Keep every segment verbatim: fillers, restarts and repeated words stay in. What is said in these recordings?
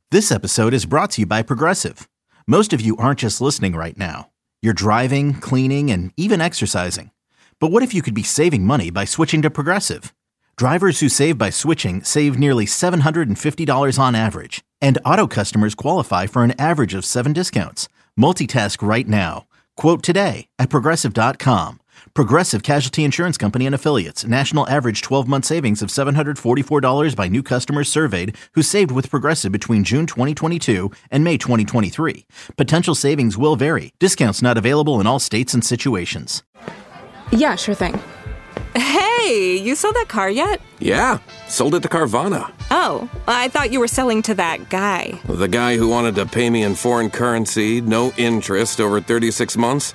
This episode is brought to you by Progressive. Most of you aren't just listening right now. You're driving, cleaning, and even exercising. But what if you could be saving money by switching to Progressive? Drivers who save by switching save nearly seven hundred fifty dollars on average. And auto customers qualify for an average of seven discounts. Multitask right now. Quote today at Progressive dot com. Progressive Casualty Insurance Company and Affiliates. National average twelve-month savings of seven hundred forty-four dollars by new customers surveyed who saved with Progressive between June twenty twenty-two and May twenty twenty-three. Potential savings will vary. Discounts not available in all states and situations. Yeah, sure thing. Hey, you sold that car yet? Yeah, sold it to Carvana. Oh, I thought you were selling to that guy. The guy who wanted to pay me in foreign currency, no interest, over thirty-six months?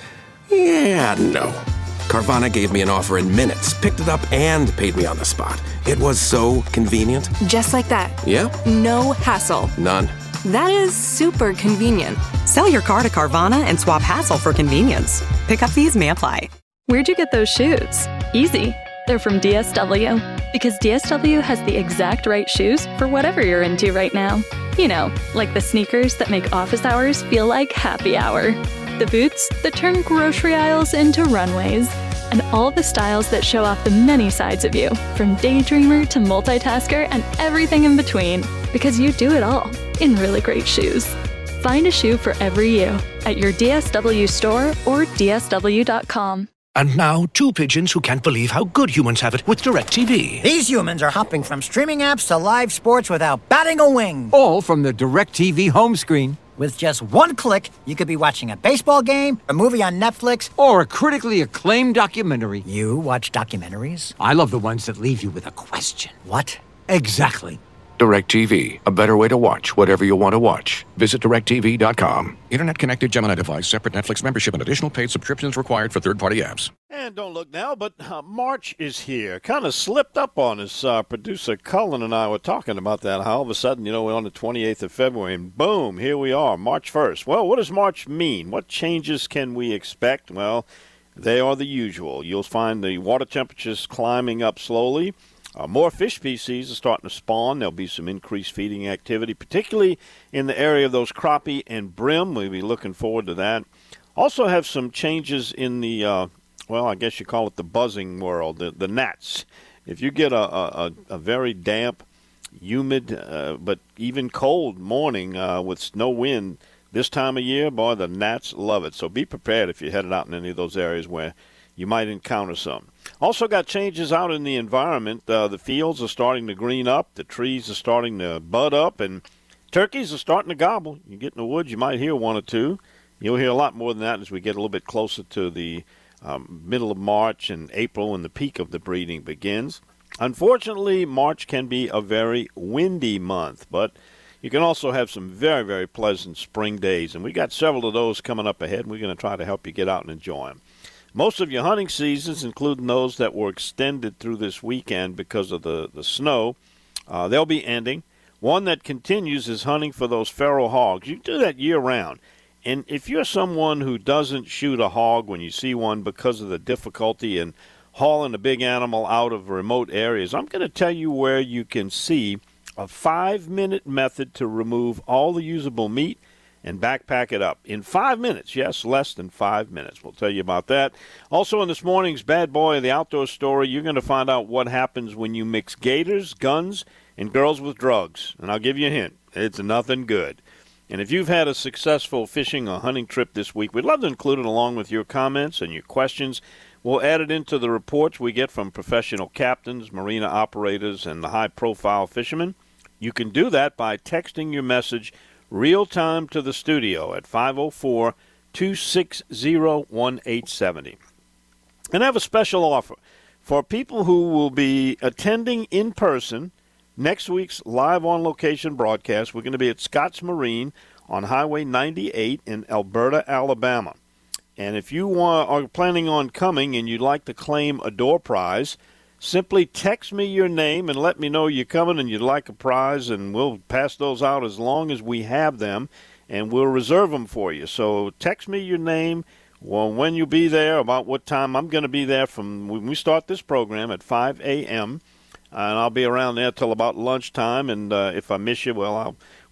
Yeah, no. Carvana gave me an offer in minutes, picked it up, and paid me on the spot. It was so convenient. Just like that. Yep. No hassle. None. That is super convenient. Sell your car to Carvana and swap hassle for convenience. Pickup fees may apply. Where'd you get those shoes? Easy. They're from D S W. Because D S W has the exact right shoes for whatever you're into right now. You know, like the sneakers that make office hours feel like happy hour. The boots that turn grocery aisles into runways. And all the styles that show off the many sides of you, from daydreamer to multitasker and everything in between. Because you do it all in really great shoes. Find a shoe for every you at your D S W store or D S W dot com. And now, two pigeons who can't believe how good humans have it with DirecTV. These humans are hopping from streaming apps to live sports without batting a wing. All from the DirecTV home screen. With just one click, you could be watching a baseball game, a movie on Netflix, or a critically acclaimed documentary. You watch documentaries? I love the ones that leave you with a question. What? Exactly. DirecTV, a better way to watch whatever you want to watch. Visit direct T V dot com. Internet-connected Gemini device, separate Netflix membership, and additional paid subscriptions required for third-party apps. And don't look now, but uh, March is here. Kind of slipped up on us. Uh, producer Cullen and I were talking about that. How all of a sudden, you know, we're on the twenty-eighth of February, and boom, here we are, March first. Well, what does March mean? What changes can we expect? Well, they are the usual. You'll find the water temperatures climbing up slowly. Uh, more fish species are starting to spawn. There'll be some increased feeding activity, particularly in the area of those crappie and brim. We'll be looking forward to that. Also have some changes in the, uh, well, I guess you call it the buzzing world, the, the gnats. If you get a, a, a very damp, humid, uh, but even cold morning uh, with no wind this time of year, boy, the gnats love it. So be prepared if you're headed out in any of those areas where you might encounter some. Also got changes out in the environment. Uh, the fields are starting to green up. The trees are starting to bud up. And turkeys are starting to gobble. You get in the woods, you might hear one or two. You'll hear a lot more than that as we get a little bit closer to the um, middle of March and April when the peak of the breeding begins. Unfortunately, March can be a very windy month, but you can also have some very, very pleasant spring days. And we got several of those coming up ahead, and we're going to try to help you get out and enjoy them. Most of your hunting seasons, including those that were extended through this weekend because of the, the snow, uh, they'll be ending. One that continues is hunting for those feral hogs. You can do that year-round. And if you're someone who doesn't shoot a hog when you see one because of the difficulty in hauling a big animal out of remote areas, I'm going to tell you where you can see a five-minute method to remove all the usable meat and backpack it up in five minutes. Yes, less than five minutes. We'll tell you about that. Also in this morning's Bad Boy of the Outdoor Story, you're going to find out what happens when you mix gators, guns, and girls with drugs. And I'll give you a hint. It's nothing good. And if you've had a successful fishing or hunting trip this week, we'd love to include it along with your comments and your questions. We'll add it into the reports we get from professional captains, marina operators, and the high-profile fishermen. You can do that by texting your message real time to the studio at five oh four, two six zero, one eight seven zero. And I have a special offer for people who will be attending in person next week's live on location broadcast. We're going to be at Scotts Marine on Highway ninety-eight in Alberta, Alabama. And if you want, are planning on coming and you'd like to claim a door prize, simply text me your name and let me know you're coming and you'd like a prize, and we'll pass those out as long as we have them, and we'll reserve them for you. So text me your name, well, when you'll be there, about what time. I'm going to be there from when we start this program at five a.m., and I'll be around there till about lunchtime, and uh, if I miss you, well, I'll,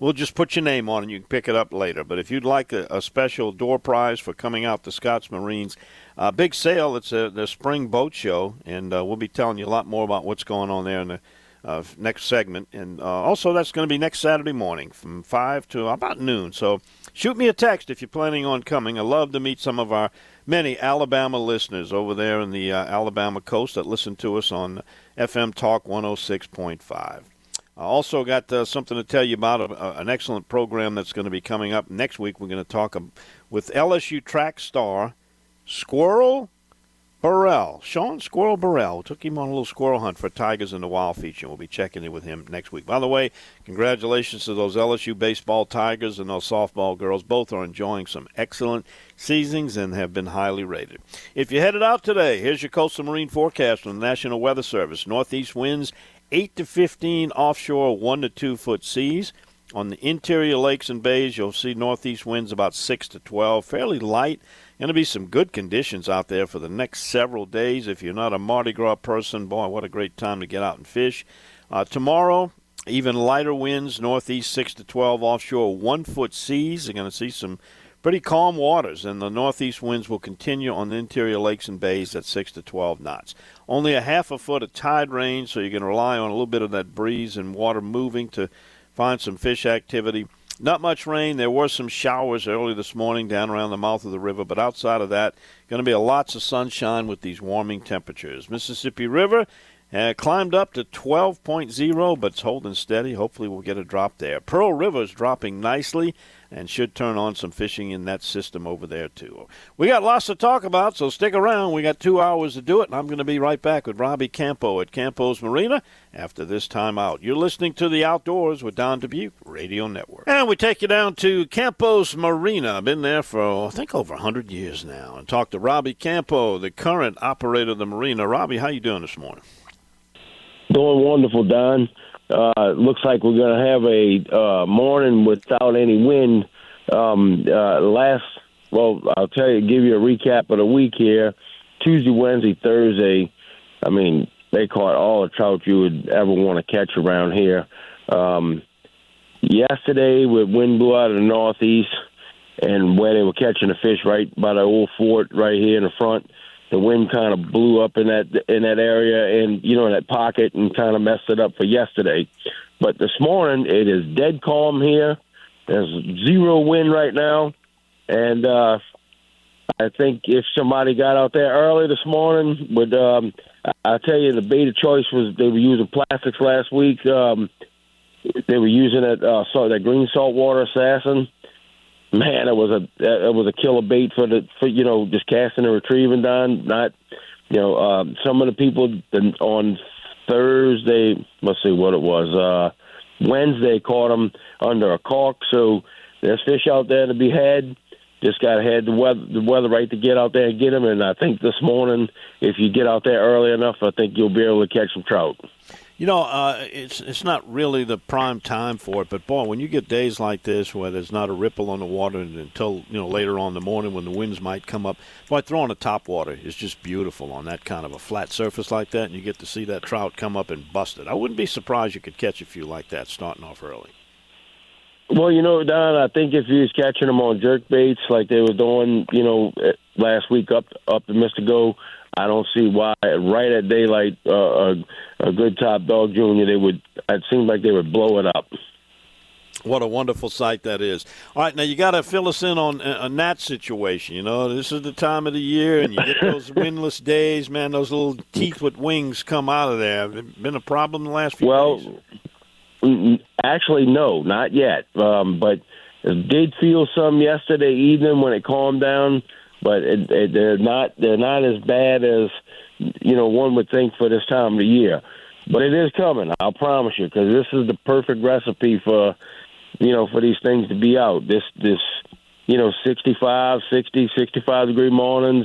we'll just put your name on it and you can pick it up later. But if you'd like a, a special door prize for coming out to Scott's Marines, uh, big sale, it's a, the spring boat show, and uh, we'll be telling you a lot more about what's going on there in the uh, next segment. And uh, also that's going to be next Saturday morning from five to about noon. So shoot me a text if you're planning on coming. I love to meet some of our many Alabama listeners over there in the uh, Alabama coast that listen to us on F M Talk one oh six point five. I also got uh, something to tell you about, a, a, an excellent program that's going to be coming up next week. We're going to talk um, with L S U track star Squirrel Burrell. Sean Squirrel Burrell. Took him on a little squirrel hunt for Tigers in the Wild feature. We'll be checking in with him next week. By the way, congratulations to those L S U baseball Tigers and those softball girls. Both are enjoying some excellent seasons and have been highly rated. If you headed out today, here's your coastal marine forecast from the National Weather Service. Northeast winds eight to fifteen, offshore one to two foot seas. On the interior lakes and bays, you'll see northeast winds about six to twelve, fairly light. Going to be some good conditions out there for the next several days. If you're not a Mardi Gras person, boy, what a great time to get out and fish. Uh, tomorrow, even lighter winds, northeast six to twelve, offshore one foot seas. You're going to see some pretty calm waters, and the northeast winds will continue on the interior lakes and bays at six to twelve knots. Only a half a foot of tide range, so you can rely on a little bit of that breeze and water moving to find some fish activity. Not much rain. There were some showers early this morning down around the mouth of the river, but outside of that, going to be a lots of sunshine with these warming temperatures. Mississippi River uh, climbed up to twelve point oh, but it's holding steady. Hopefully we'll get a drop there. Pearl River is dropping nicely and should turn on some fishing in that system over there, too. We got lots to talk about, so stick around. We got two hours to do it, and I'm going to be right back with Robbie Campo at Campo's Marina after this time out. You're listening to The Outdoors with Don Dubuque Radio Network. And we take you down to Campo's Marina. I've been there for, I think, over one hundred years now, and talk to Robbie Campo, the current operator of the marina. Robbie, how you doing this morning? Doing wonderful, Don. Uh, looks like we're going to have a uh, morning without any wind. Um, uh, last, well, I'll tell you, give you a recap of the week here. Tuesday, Wednesday, Thursday, I mean, they caught all the trout you would ever want to catch around here. Um, yesterday, with wind blew out of the northeast, and where they were catching the fish right by the old fort right here in the front, the wind kind of blew up in that in that area and, you know, in that pocket and kind of messed it up for yesterday. But this morning, it is dead calm here. There's zero wind right now. And uh, I think if somebody got out there early this morning, would um, I'll tell you, the bait of choice was they were using plastics last week. Um, they were using that, uh, so that green saltwater assassin. Man, it was a it was a killer bait for the for you know just casting and retrieving, Don. Not you know um, some of the people on Thursday. Let's see what it was. Uh, Wednesday caught them under a cork. So there's fish out there to be had. Just got to have the weather the weather right to get out there and get them. And I think this morning, if you get out there early enough, I think you'll be able to catch some trout. You know, uh, it's it's not really the prime time for it, but, boy, when you get days like this where there's not a ripple on the water until, you know, later on in the morning when the winds might come up, boy, throwing a topwater is just beautiful on that kind of a flat surface like that, and you get to see that trout come up and bust it. I wouldn't be surprised you could catch a few like that starting off early. Well, you know, Don, I think if you was catching them on jerk baits like they were doing, you know, last week up up in Mister Go, I don't see why right at daylight, uh, a, a good top dog junior, they would. It seems like they would blow it up. What a wonderful sight that is. All right, now you got to fill us in on a, a gnat situation. You know, this is the time of the year, and you get those windless days. Man, those little teeth with wings come out of there. Been a problem the last few well, days? Well, actually, no, not yet. Um, but did feel some yesterday evening when it calmed down. But it, it, they're not they're not as bad as, you know, one would think for this time of the year. But it is coming, I'll promise you, because this is the perfect recipe for, you know, for these things to be out. This, this you know, sixty-five, sixty, sixty-five degree mornings,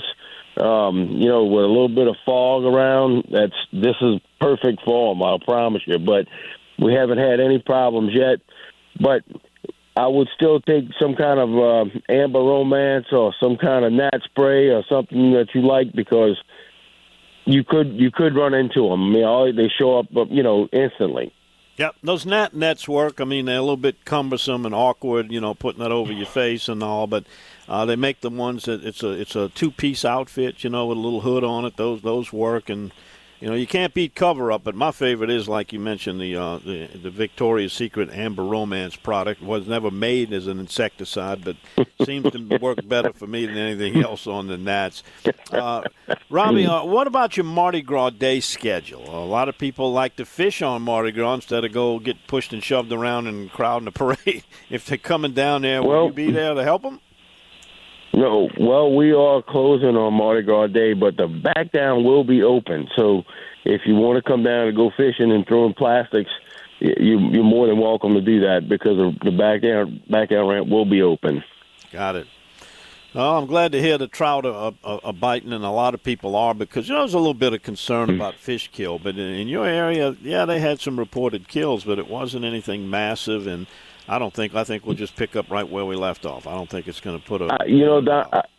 um, you know, with a little bit of fog around. That's this is perfect for them, I'll promise you. But we haven't had any problems yet. But I would still take some kind of uh, Amber Romance or some kind of gnat spray or something that you like, because you could you could run into them. I mean, all, they show up, you know, instantly. Yep, those gnat nets work. I mean, they're a little bit cumbersome and awkward, you know, putting that over your face and all, but uh, they make the ones that it's a it's a two-piece outfit, you know, with a little hood on it. Those those work, and you know, you can't beat cover-up. But my favorite is, like you mentioned, the uh, the, the Victoria's Secret Amber Romance product. Was never made as an insecticide, but seems to work better for me than anything else on the gnats. Uh, Robbie, uh, what about your Mardi Gras day schedule? A lot of people like to fish on Mardi Gras instead of go get pushed and shoved around and crowd in the parade. If they're coming down there, will well, you be there to help them? No, well, we are closing on Mardi Gras Day, but the back down will be open. So if you want to come down and go fishing and throwing plastics, you, you're more than welcome to do that because the back down back down ramp will be open. Got it. Well, I'm glad to hear the trout are, are, are biting, and a lot of people are, because you know there's a little bit of concern about fish kill. But in, in your area, yeah, they had some reported kills, but it wasn't anything massive, and I don't think. I think we'll just pick up right where we left off. I don't think it's going to put a. Uh, you know, Don, I,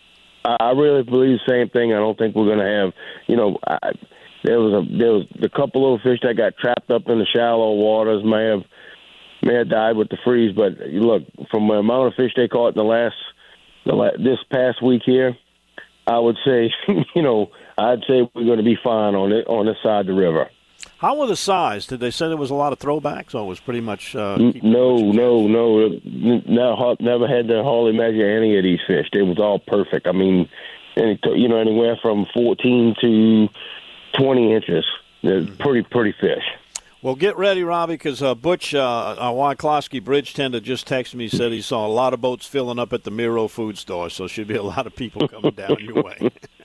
I really believe the same thing. I don't think we're going to have. You know, I, there was a there was a couple of fish that got trapped up in the shallow waters. May have may have died with the freeze. But look, from the amount of fish they caught in the last the la- this past week here, I would say, you know, I'd say we're going to be fine on it on this side of the river. How were the size? Did they say there was a lot of throwbacks, or was pretty much? Uh, no, no, no, no. Never had to hardly measure any of these fish. They was all perfect. I mean, any, you know, anywhere from fourteen to twenty inches. They're pretty, pretty fish. Well, get ready, Robbie, because uh, Butch, uh, our Wyclosky bridge tender, just texted me, said he saw a lot of boats filling up at the Miro food store, so should be a lot of people coming down your way.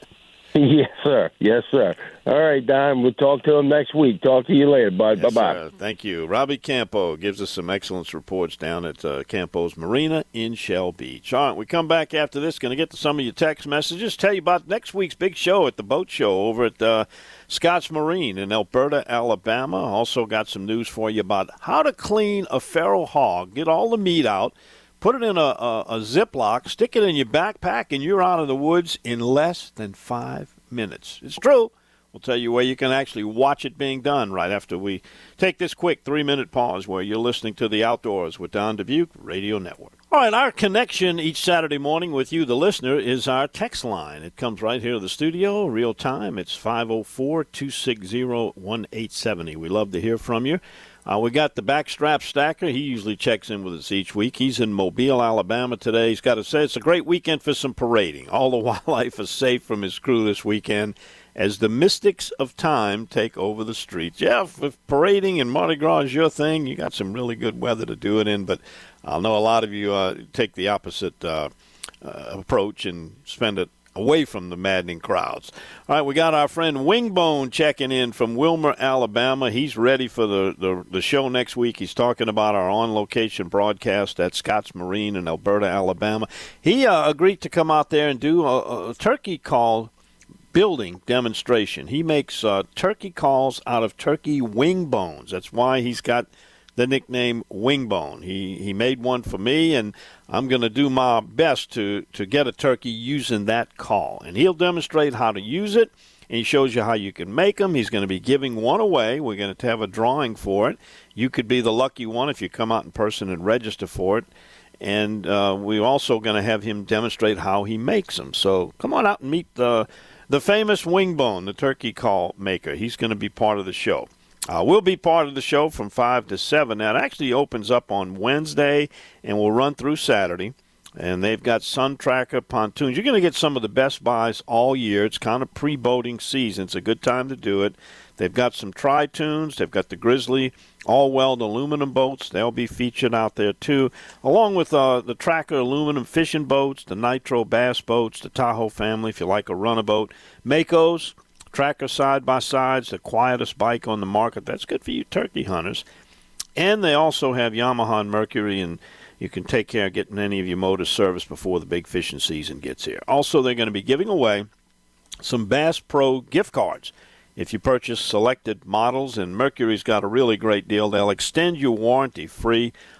Yes, sir. Yes, sir. All right, Don. We'll talk to him next week. Talk to you later. Bye. Yes, Bye-bye. Sir. Thank you. Robbie Campo gives us some excellent reports down at uh, Campo's Marina in Shell Beach. All right, we come back after this. Going to get to some of your text messages. Tell you about next week's big show at the boat show over at uh, Scott's Marine in Alberta, Alabama. Also got some news for you about how to clean a feral hog. Get all the meat out. Put it in a, a, a Ziploc, stick it in your backpack, and you're out of the woods in less than five minutes. It's true. We'll tell you where you can actually watch it being done right after we take this quick three-minute pause where you're listening to The Outdoors with Don Dubuque Radio Network. All right, our connection each Saturday morning with you, the listener, is our text line. It comes right here to the studio, real time. It's five oh four, two six zero, one eight seven oh. We love to hear from you. Uh, we got the backstrap stacker. He usually checks in with us each week. He's in Mobile, Alabama today. He's got to say it's a great weekend for some parading. All the wildlife is safe from his crew this weekend as the mystics of time take over the streets. Yeah, if parading and Mardi Gras is your thing, you got some really good weather to do it in, but I know a lot of you uh, take the opposite uh, uh, approach and spend it away from the maddening crowds. All right, we got our friend Wingbone checking in from Wilmer, Alabama. He's ready for the, the, the show next week. He's talking about our on-location broadcast at Scott's Marine in Alberta, Alabama. He uh, agreed to come out there and do a, a turkey call building demonstration. He makes uh, turkey calls out of turkey wing bones. That's why he's got the nickname Wingbone. He he made one for me, and I'm going to do my best to, to get a turkey using that call. And he'll demonstrate how to use it, and he shows you how you can make them. He's going to be giving one away. We're going to have a drawing for it. You could be the lucky one if you come out in person and register for it. And uh, we're also going to have him demonstrate how he makes them. So come on out and meet the, the famous Wingbone, the turkey call maker. He's going to be part of the show. Uh, we'll be part of the show from five to seven. Now, it actually opens up on Wednesday and will run through Saturday. And they've got Sun Tracker pontoons. You're going to get some of the best buys all year. It's kind of pre-boating season. It's a good time to do it. They've got some Tri-Tunes. They've got the Grizzly all-weld aluminum boats. They'll be featured out there, too, along with uh, the Tracker aluminum fishing boats, the Nitro bass boats, the Tahoe family, if you like a runabout. Makos. Tracker side-by-sides, the quietest bike on the market. That's good for you turkey hunters. And they also have Yamaha and Mercury, and you can take care of getting any of your motors serviced before the big fishing season gets here. Also, they're going to be giving away some Bass Pro gift cards. If you purchase selected models, and Mercury's got a really great deal, they'll extend your warranty free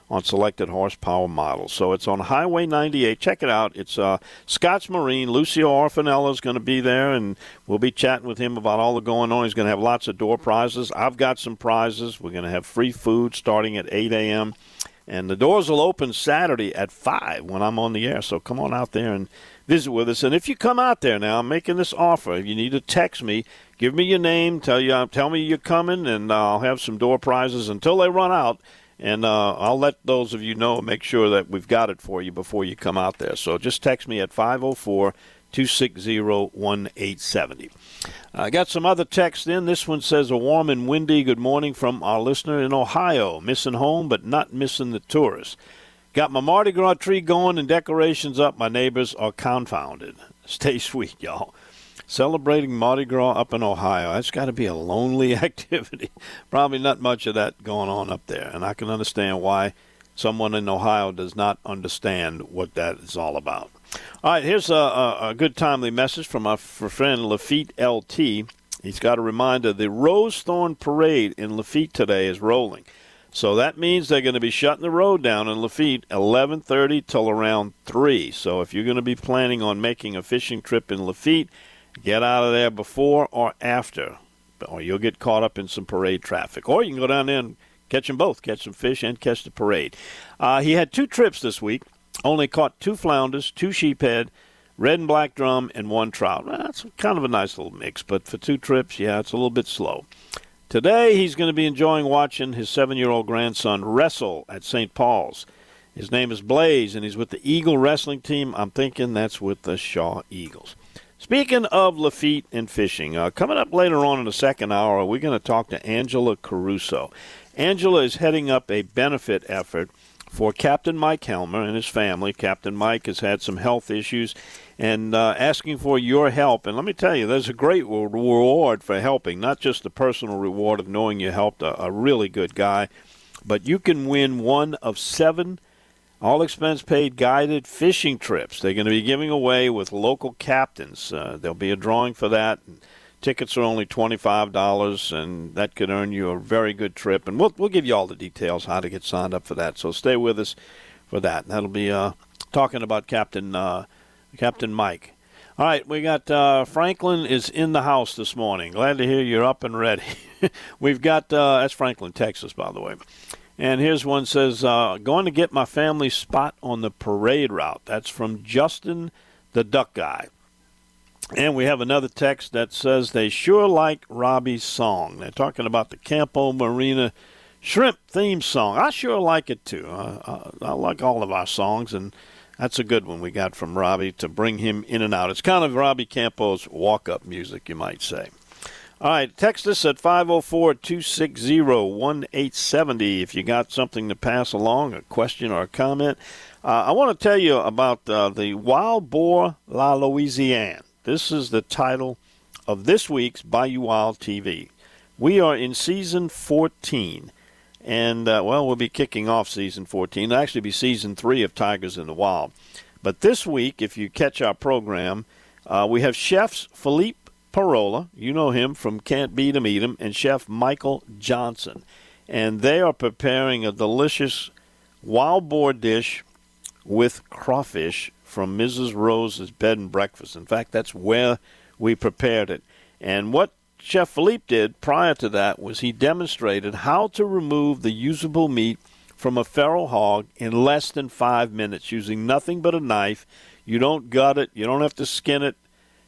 on selected horsepower models. So it's on Highway ninety-eight. Check it out. It's uh, Scotts Marine. Lucio Orfanella is going to be there, and we'll be chatting with him about all the going on. He's going to have lots of door prizes. I've got some prizes. We're going to have free food starting at eight a.m., and the doors will open Saturday at five when I'm on the air. So come on out there and visit with us. And if you come out there now, I'm making this offer. If you need to text me, give me your name, tell you, tell me you're coming, and uh, I'll have some door prizes until they run out. And uh, I'll let those of you know and make sure that we've got it for you before you come out there. So just text me at five oh four, two six zero, one eight seven zero. I got some other text in. This one says, a warm and windy good morning from our listener in Ohio. Missing home, but not missing the tourists. Got my Mardi Gras tree going and decorations up. My neighbors are confounded. Stay sweet, y'all. Celebrating Mardi Gras up in Ohio. That's got to be a lonely activity. Probably not much of that going on up there. And I can understand why someone in Ohio does not understand what that is all about. All right, here's a, a, a good timely message from our friend Lafitte L T. He's got a reminder. The Rose Thorn Parade in Lafitte today is rolling. So that means they're going to be shutting the road down in Lafitte eleven thirty till around three. So if you're going to be planning on making a fishing trip in Lafitte, get out of there before or after, or you'll get caught up in some parade traffic. Or you can go down there and catch them both, catch some fish and catch the parade. Uh, he had two trips this week, only caught two flounders, two sheephead, red and black drum, and one trout. Well, that's kind of a nice little mix, but for two trips, yeah, it's a little bit slow. Today, he's going to be enjoying watching his seven-year-old grandson wrestle at Saint Paul's. His name is Blaze, and he's with the Eagle Wrestling Team. I'm thinking that's with the Shaw Eagles. Speaking of Lafitte and fishing, uh, coming up later on in the second hour, we're going to talk to Angela Caruso. Angela is heading up a benefit effort for Captain Mike Helmer and his family. Captain Mike has had some health issues and uh, asking for your help. And let me tell you, there's a great reward for helping, not just the personal reward of knowing you helped a, a really good guy, but you can win one of seven all-expense-paid guided fishing trips. They're going to be giving away with local captains. Uh, there'll be a drawing for that. Tickets are only twenty-five dollars, and that could earn you a very good trip. And we'll we'll give you all the details how to get signed up for that. So stay with us for that. That'll be uh, talking about Captain uh, Captain Mike. All right, we got uh, Franklin is in the house this morning. Glad to hear you're up and ready. We've got uh, that's Franklin, Texas, by the way. And here's one says, uh, going to get my family spot on the parade route. That's from Justin, the Duck Guy. And we have another text that says they sure like Robbie's song. They're talking about the Campo Marina shrimp theme song. I sure like it, too. Uh, I, I like all of our songs, and that's a good one we got from Robbie to bring him in and out. It's kind of Robbie Campo's walk-up music, you might say. All right, text us at five oh four, two six zero, one eight seven zero if you got something to pass along, a question or a comment. Uh, I want to tell you about uh, the Wild Boar La Louisiane. This is the title of this week's Bayou Wild T V. We are in season fourteen, and, uh, well, we'll be kicking off season fourteen. It'll actually be season three of Tigers in the Wild. But this week, if you catch our program, uh, we have chefs Philippe Parola, you know him from Can't Beat 'em Eat 'em, and Chef Michael Johnson. And they are preparing a delicious wild boar dish with crawfish from Missus Rose's Bed and Breakfast. In fact, that's where we prepared it. And what Chef Philippe did prior to that was he demonstrated how to remove the usable meat from a feral hog in less than five minutes using nothing but a knife. You don't gut it. You don't have to skin it.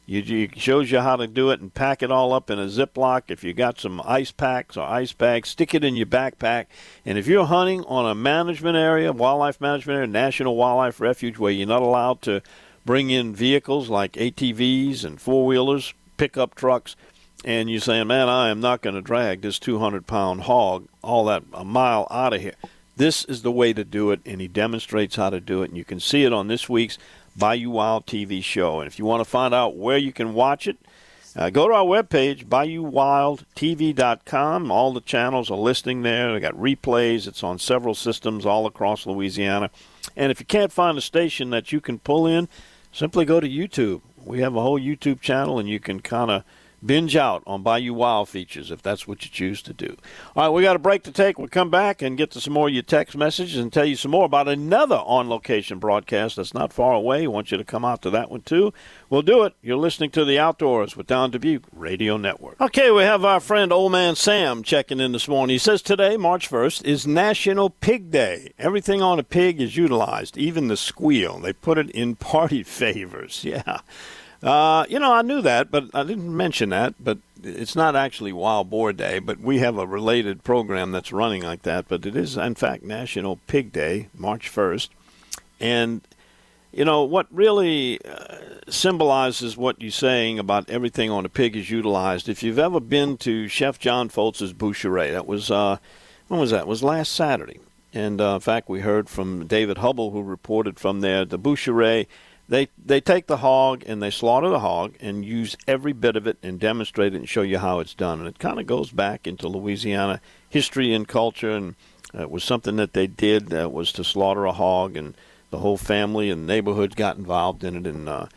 It shows you how to do it and pack it all up in a Ziploc. If you got some ice packs or ice bags, stick it in your backpack. And if you're hunting on a management area, wildlife management area, National Wildlife Refuge, where you're not allowed to bring in vehicles like A T Vs and four-wheelers, pickup trucks, and you're saying, man, I am not going to drag this two hundred pound hog all that a mile out of here. This is the way to do it, and he demonstrates how to do it. And you can see it on this week's Bayou Wild T V show. And if you want to find out where you can watch it, uh, go to our webpage, bayou wild t v dot com. All the channels are listing there. They got replays. It's on several systems all across Louisiana. And if you can't find a station that you can pull in, simply go to YouTube. We have a whole YouTube channel, and you can kind of binge out on Bayou Wild features if that's what you choose to do. All right, we got a break to take. We'll come back and get to some more of your text messages and tell you some more about another on-location broadcast that's not far away. I want you to come out to that one, too. We'll do it. You're listening to The Outdoors with Don Dubuque Radio Network. Okay, we have our friend Old Man Sam checking in this morning. He says today, March first, is National Pig Day. Everything on a pig is utilized, even the squeal. They put it in party favors. Yeah. Uh, you know, I knew that, but I didn't mention that. But it's not actually Wild Boar Day, but we have a related program that's running like that. But it is, in fact, National Pig Day, March first. And, you know, what really uh, symbolizes what you're saying about everything on a pig is utilized. If you've ever been to Chef John Foltz's Boucherie, that was, uh, when was that? It was last Saturday. And, uh, in fact, we heard from David Hubble, who reported from there, the Boucherie. They they take the hog and they slaughter the hog and use every bit of it and demonstrate it and show you how it's done. And it kind of goes back into Louisiana history and culture, and uh, it was something that they did uh, was to slaughter a hog, and the whole family and neighborhood got involved in it and uh,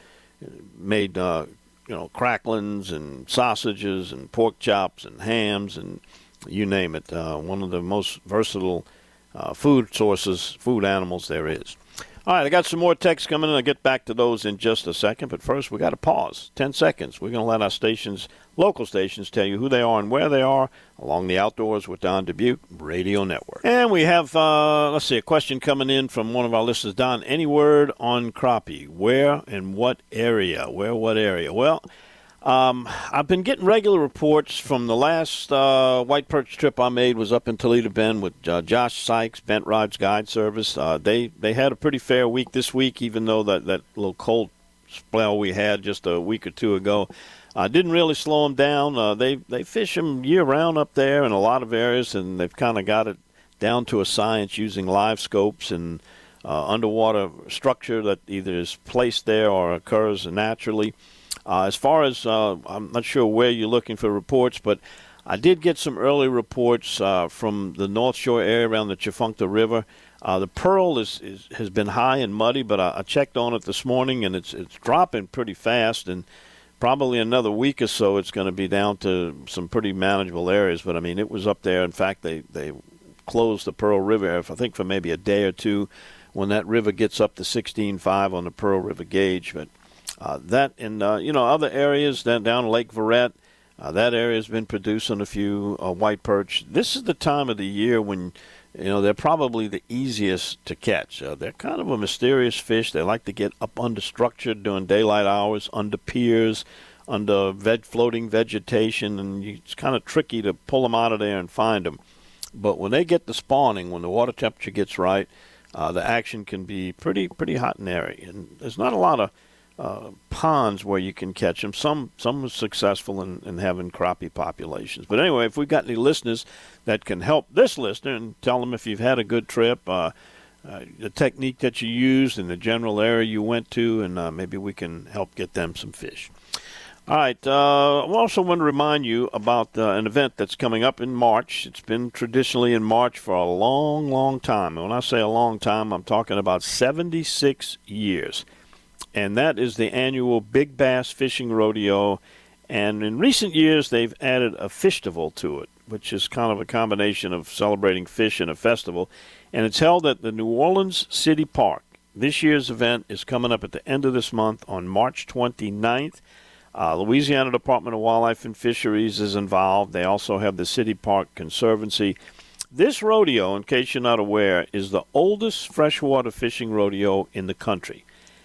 made uh, you know cracklings and sausages and pork chops and hams and you name it. Uh, one of the most versatile uh, food sources, food animals there is. All right, I got some more texts coming in. I'll get back to those in just a second. But first, we got to pause. Ten seconds. We're going to let our stations, local stations, tell you who they are and where they are along the Outdoors with Don Dubuque Radio Network. And we have, uh, let's see, a question coming in from one of our listeners. Don, any word on crappie? Where and what area? Where, what area? Well, Um, I've been getting regular reports from the last uh, white perch trip I made was up in Toledo Bend with uh, Josh Sykes, Bent Rides Guide Service. Uh, they they had a pretty fair week this week, even though that, that little cold spell we had just a week or two ago uh, didn't really slow them down. Uh, they, they fish them year-round up there in a lot of areas, and they've kind of got it down to a science using live scopes and uh, underwater structure that either is placed there or occurs naturally. Uh, as far as, uh, I'm not sure where you're looking for reports, but I did get some early reports uh, from the North Shore area around the Tchefuncte River. Uh, the pearl is, is has been high and muddy, but I, I checked on it this morning, and it's it's dropping pretty fast, and probably another week or so it's going to be down to some pretty manageable areas. But, I mean, it was up there. In fact, they, they closed the Pearl River, I think, for maybe a day or two when that river gets up to sixteen five on the Pearl River gauge. But Uh, that and, uh, you know, other areas down, down Lake Verret, uh, that area has been producing a few uh, white perch. This is the time of the year when, you know, they're probably the easiest to catch. Uh, they're kind of a mysterious fish. They like to get up under structure during daylight hours, under piers, under veg- floating vegetation, and you, it's kind of tricky to pull them out of there and find them. But when they get to spawning, when the water temperature gets right, uh, the action can be pretty, pretty hot and airy. And there's not a lot of Uh, ponds where you can catch them. Some some are successful in, in having crappie populations. But anyway, if we've got any listeners that can help this listener and tell them if you've had a good trip, uh, uh, the technique that you used and the general area you went to, and uh, maybe we can help get them some fish. All right. Uh, I also want to remind you about uh, an event that's coming up in March. It's been traditionally in March for a long, long time. And when I say a long time, I'm talking about seventy-six years. And that is the annual Big Bass Fishing Rodeo. And in recent years, they've added a festival to it, which is kind of a combination of celebrating fish and a festival. And it's held at the New Orleans City Park. This year's event is coming up at the end of this month on March twenty-ninth. Uh, Louisiana Department of Wildlife and Fisheries is involved. They also have the City Park Conservancy. This rodeo, in case you're not aware, is the oldest freshwater fishing rodeo in the country.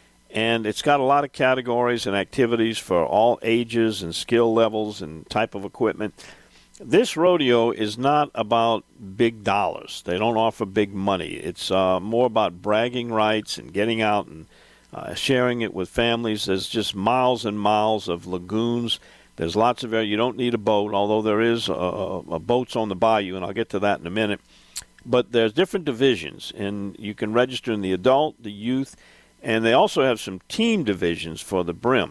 And it's got a lot of categories and activities for all ages and skill levels and type of equipment. This rodeo is not about big dollars. They don't offer big money. It's uh, more about bragging rights and getting out and uh, sharing it with families. There's just miles and miles of lagoons. There's lots of area. You don't need a boat, although there is a, a, a boats on the bayou, and I'll get to that in a minute. But there's different divisions, and you can register in the adult, the youth, and they also have some team divisions for the brim.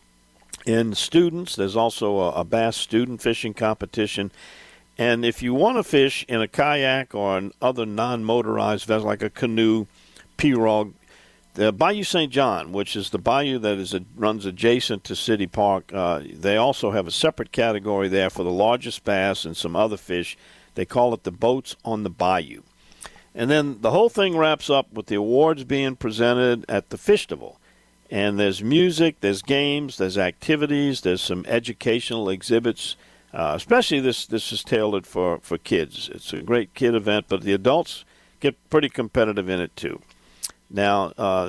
In students, there's also a, a bass student fishing competition. And if you want to fish in a kayak or an other non-motorized vessel like a canoe, pirogue, the Bayou Saint John, which is the bayou that is a, runs adjacent to City Park, uh, they also have a separate category there for the largest bass and some other fish. They call it the Boats on the Bayou. And then the whole thing wraps up with the awards being presented at the Fishtival. And there's music, there's games, there's activities, there's some educational exhibits. Uh, especially this, this is tailored for, for kids. It's a great kid event, but the adults get pretty competitive in it too. Now, uh,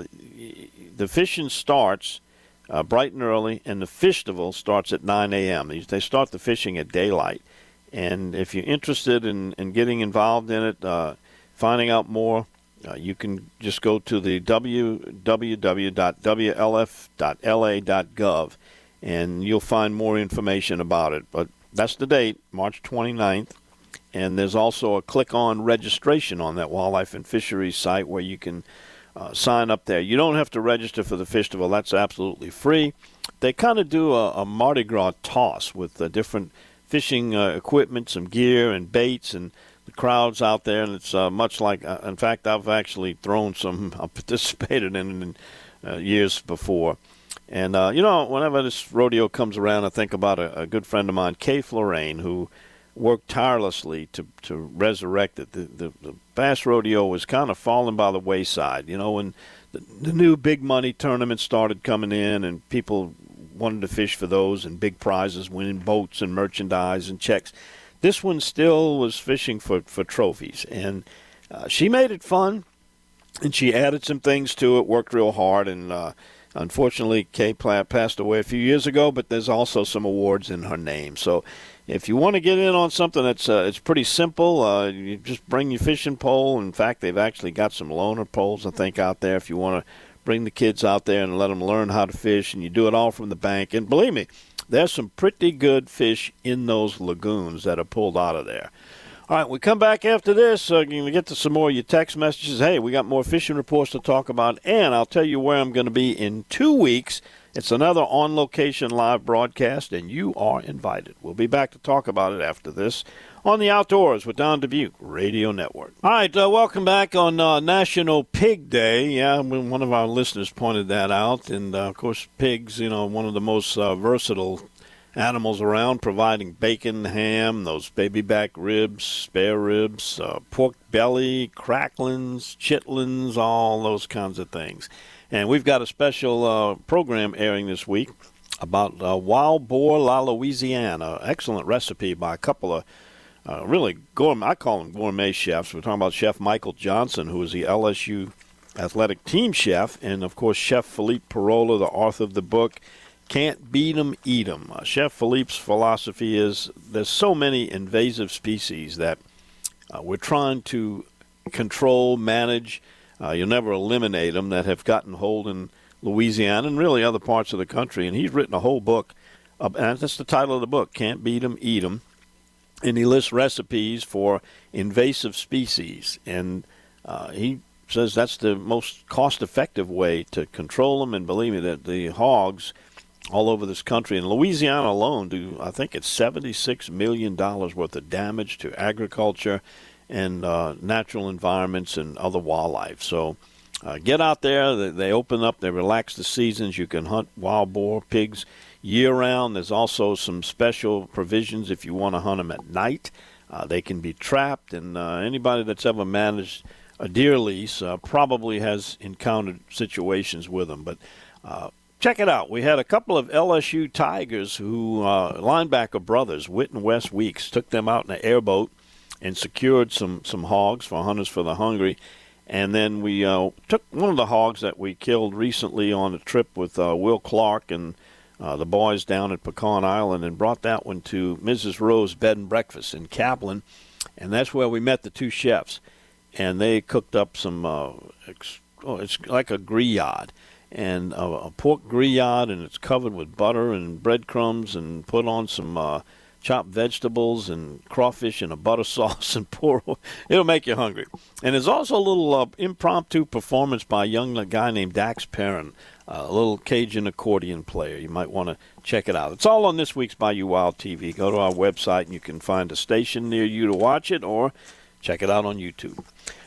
the fishing starts uh, bright and early, and the Fishtival starts at nine a.m. They start the fishing at daylight. And if you're interested in, in getting involved in it, uh, finding out more, uh, you can just go to the w w w dot w l f dot l a dot gov, and you'll find more information about it. But that's the date, March twenty-ninth. And there's also a click-on registration on that Wildlife and Fisheries site where you can uh, sign up there. You don't have to register for the Fishtival. That's absolutely free. They kind of do a, a Mardi Gras toss with uh, different fishing uh, equipment, some gear and baits, and the crowds out there. And it's uh, much like, uh, in fact, I've actually thrown some, I participated in it in uh, years before. And, uh, you know, whenever this rodeo comes around, I think about a, a good friend of mine, Kay Florane, who worked tirelessly to, to resurrect it. The, the, the Bass Rodeo was kind of falling by the wayside. You know, when the, the new big money tournaments started coming in and people wanted to fish for those and big prizes, winning boats and merchandise and checks. This one still was fishing for, for trophies. And uh, she made it fun, and she added some things to it, worked real hard, and uh, unfortunately, Kay passed away a few years ago, but there's also some awards in her name. So if you want to get in on something that's uh, it's pretty simple, uh, you just bring your fishing pole. In fact, they've actually got some loaner poles, I think, out there if you want to bring the kids out there and let them learn how to fish, and you do it all from the bank. And believe me, there's some pretty good fish in those lagoons that are pulled out of there. All right, we come back after this. Uh, going to get to some more of your text messages. Hey, we got more fishing reports to talk about, and I'll tell you where I'm going to be in two weeks. It's another on-location live broadcast, and you are invited. We'll be back to talk about it after this on the Outdoors with Don Dubuque Radio Network. All right, uh, welcome back on uh, National Pig Day. Yeah, one of our listeners pointed that out, and uh, of course, pigs, you know, one of the most uh, versatile animals around, providing bacon, ham, those baby back ribs, spare ribs, uh, pork belly, cracklings, chitlins, all those kinds of things. And we've got a special uh, program airing this week about uh, Wild Boar La Louisiana. Excellent recipe by a couple of uh, really gourmet, I call them gourmet chefs. We're talking about Chef Michael Johnson, who is the L S U athletic team chef, and, of course, Chef Philippe Parola, the author of the book, Can't Beat 'em, Eat 'em. Uh, Chef Philippe's philosophy is there's so many invasive species that uh, we're trying to control, manage. Uh, you'll never eliminate them that have gotten hold in Louisiana and really other parts of the country. And he's written a whole book, uh, and that's the title of the book, Can't Beat 'em, Eat 'em. And he lists recipes for invasive species. And uh, he says that's the most cost-effective way to control them. And believe me, that the hogs all over this country, in Louisiana alone, do I think it's seventy-six million dollars worth of damage to agriculture and uh, natural environments and other wildlife. So uh, get out there. They, they open up, they relax the seasons. You can hunt wild boar, pigs year-round. There's also some special provisions if you want to hunt them at night. Uh, they can be trapped, and uh, anybody that's ever managed a deer lease uh, probably has encountered situations with them. But uh, check it out. We had a couple of L S U Tigers who, uh, linebacker brothers, Whit and Wes Weeks, took them out in an airboat and secured some, some hogs for Hunters for the Hungry. And then we uh, took one of the hogs that we killed recently on a trip with uh, Will Clark and uh, the boys down at Pecan Island and brought that one to Missus Rowe's Bed and Breakfast in Kaplan. And that's where we met the two chefs. And they cooked up some, uh, ex- oh, it's like a grillade. And a, a pork grillade, and it's covered with butter and breadcrumbs and put on some uh, chopped vegetables and crawfish in a butter sauce and pour. It'll make you hungry. And there's also a little uh, impromptu performance by a young guy named Dax Perrin, uh, a little Cajun accordion player. You might want to check it out. It's all on this week's Bayou Wild T V. Go to our website and you can find a station near you to watch it or check it out on YouTube.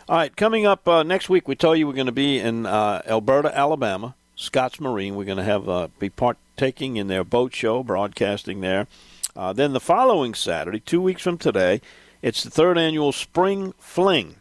All right, coming up uh, next week, we told you we're going to be in uh, Alberta, Alabama, Scotts Marine. We're going to have uh, be partaking in their boat show, broadcasting there. Uh, then the following Saturday, two weeks from today, it's the third annual Spring Fling.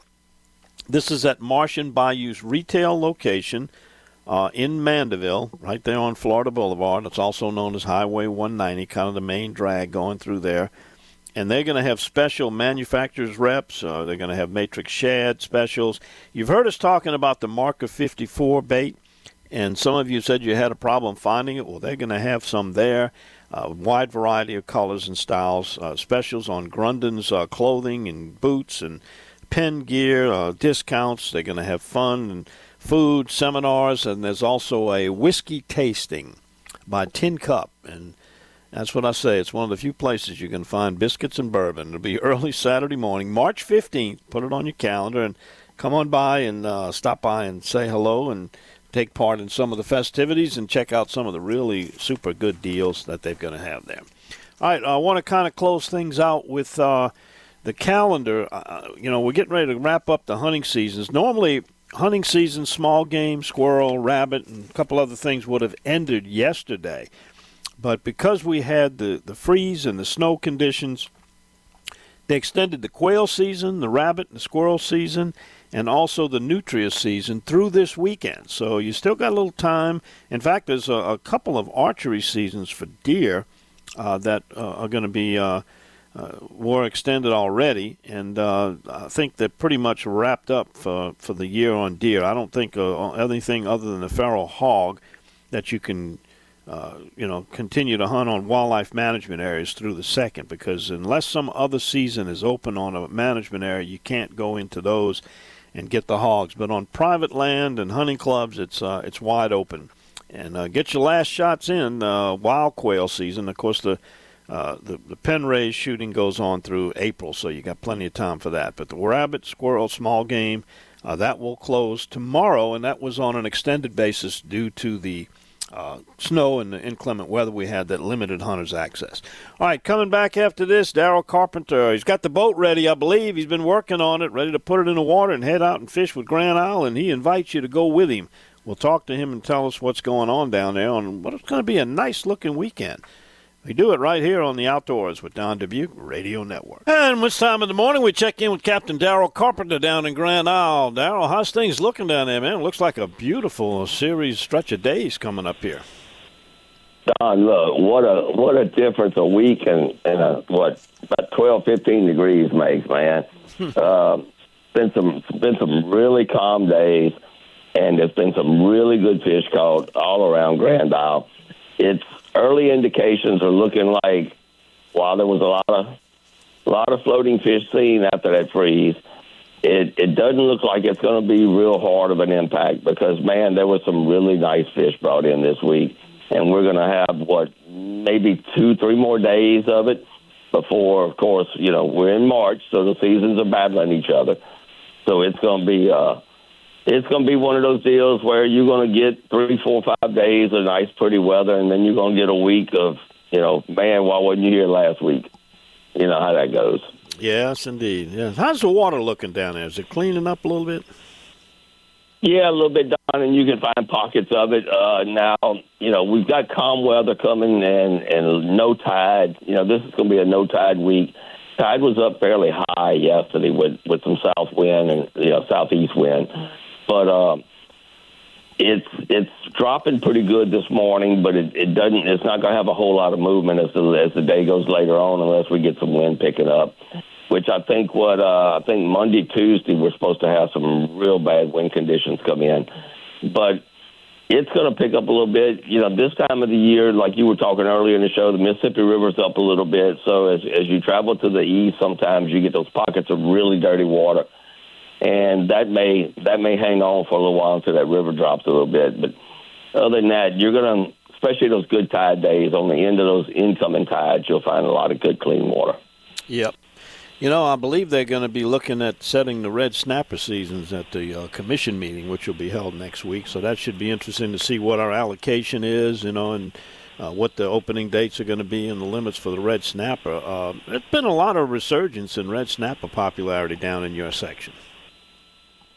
This is at Martian Bayou's retail location uh, in Mandeville, right there on Florida Boulevard. It's also known as Highway one ninety, kind of the main drag going through there. And they're going to have special manufacturers reps. Uh, they're going to have Matrix Shad specials. You've heard us talking about the Marker fifty-four bait, and some of you said you had a problem finding it. Well, they're going to have some there. A uh, wide variety of colors and styles. Uh, specials on Grundon's uh, clothing and boots and pen gear, uh, discounts. They're going to have fun and food, seminars, and there's also a whiskey tasting by Tin Cup. And that's what I say. It's one of the few places you can find biscuits and bourbon. It'll be early Saturday morning, March fifteenth. Put it on your calendar and come on by and uh, stop by and say hello and take part in some of the festivities and check out some of the really super good deals that they're going to have there. All right, I want to kind of close things out with uh, the calendar. Uh, you know, we're getting ready to wrap up the hunting seasons. Normally, hunting season, small game, squirrel, rabbit, and a couple other things would have ended yesterday. But because we had the, the freeze and the snow conditions, they extended the quail season, the rabbit and the squirrel season, and also the nutria season through this weekend. So you still got a little time. In fact, there's a, a couple of archery seasons for deer uh, that uh, are going to be uh, uh, more extended already. And uh, I think they're pretty much wrapped up for, for the year on deer. I don't think uh, anything other than the feral hog that you can Uh, you know, continue to hunt on wildlife management areas through the second, because unless some other season is open on a management area, you can't go into those and get the hogs. But on private land and hunting clubs, it's uh, it's wide open. And uh, get your last shots in uh, wild quail season. Of course, the, uh, the the pen raised shooting goes on through April, so you got plenty of time for that. But the rabbit, squirrel, small game, uh, that will close tomorrow, and that was on an extended basis due to the Uh, snow and the inclement weather we had that limited hunters' access. All right, coming back after this, Daryl Carpenter. He's got the boat ready, I believe. He's been working on it, ready to put it in the water and head out and fish with Grand Isle, and he invites you to go with him. We'll talk to him and tell us what's going on down there on what is going to be a nice-looking weekend. We do it right here on the Outdoors with Don Dubuque Radio Network. And this time of the morning, we check in with Captain Daryl Carpenter down in Grand Isle. Daryl, how's things looking down there, man? It looks like a beautiful series stretch of days coming up here. Don, look, what a what a difference a week and, and a, what, about twelve, fifteen degrees makes, man. uh, been some been some really calm days, and there's been some really good fish caught all around Grand Isle. It's early indications are looking like, while there was a lot of a lot of floating fish seen after that freeze, it, it doesn't look like it's going to be real hard of an impact because, man, there was some really nice fish brought in this week. And we're going to have, what, maybe two, three more days of it before, of course, you know, we're in March, so the seasons are battling each other. So it's going to be uh, it's going to be one of those deals where you're going to get three, four, five days of nice, pretty weather, and then you're going to get a week of, you know, man, why wasn't you here last week? You know how that goes. Yes, indeed. Yes. How's the water looking down there? Is it cleaning up a little bit? Yeah, a little bit down, and you can find pockets of it. Uh, now, you know, we've got calm weather coming and, and no tide. You know, this is going to be a no-tide week. Tide was up fairly high yesterday with, with some south wind and, you know, southeast wind. But uh, it's it's dropping pretty good this morning, but it, it doesn't. It's not going to have a whole lot of movement as the, as the day goes later on unless we get some wind picking up. Which I think what uh, I think Monday, Tuesday, we're supposed to have some real bad wind conditions come in. But it's going to pick up a little bit. You know, this time of the year, like you were talking earlier in the show, the Mississippi River's up a little bit. So as as you travel to the east, sometimes you get those pockets of really dirty water. And that may that may hang on for a little while until that river drops a little bit. But other than that, you're going to, especially those good tide days, on the end of those incoming tides, you'll find a lot of good, clean water. Yep. You know, I believe they're going to be looking at setting the red snapper seasons at the uh, commission meeting, which will be held next week. So that should be interesting to see what our allocation is, you know, and uh, what the opening dates are going to be and the limits for the red snapper. Uh, there's been a lot of resurgence in red snapper popularity down in your section.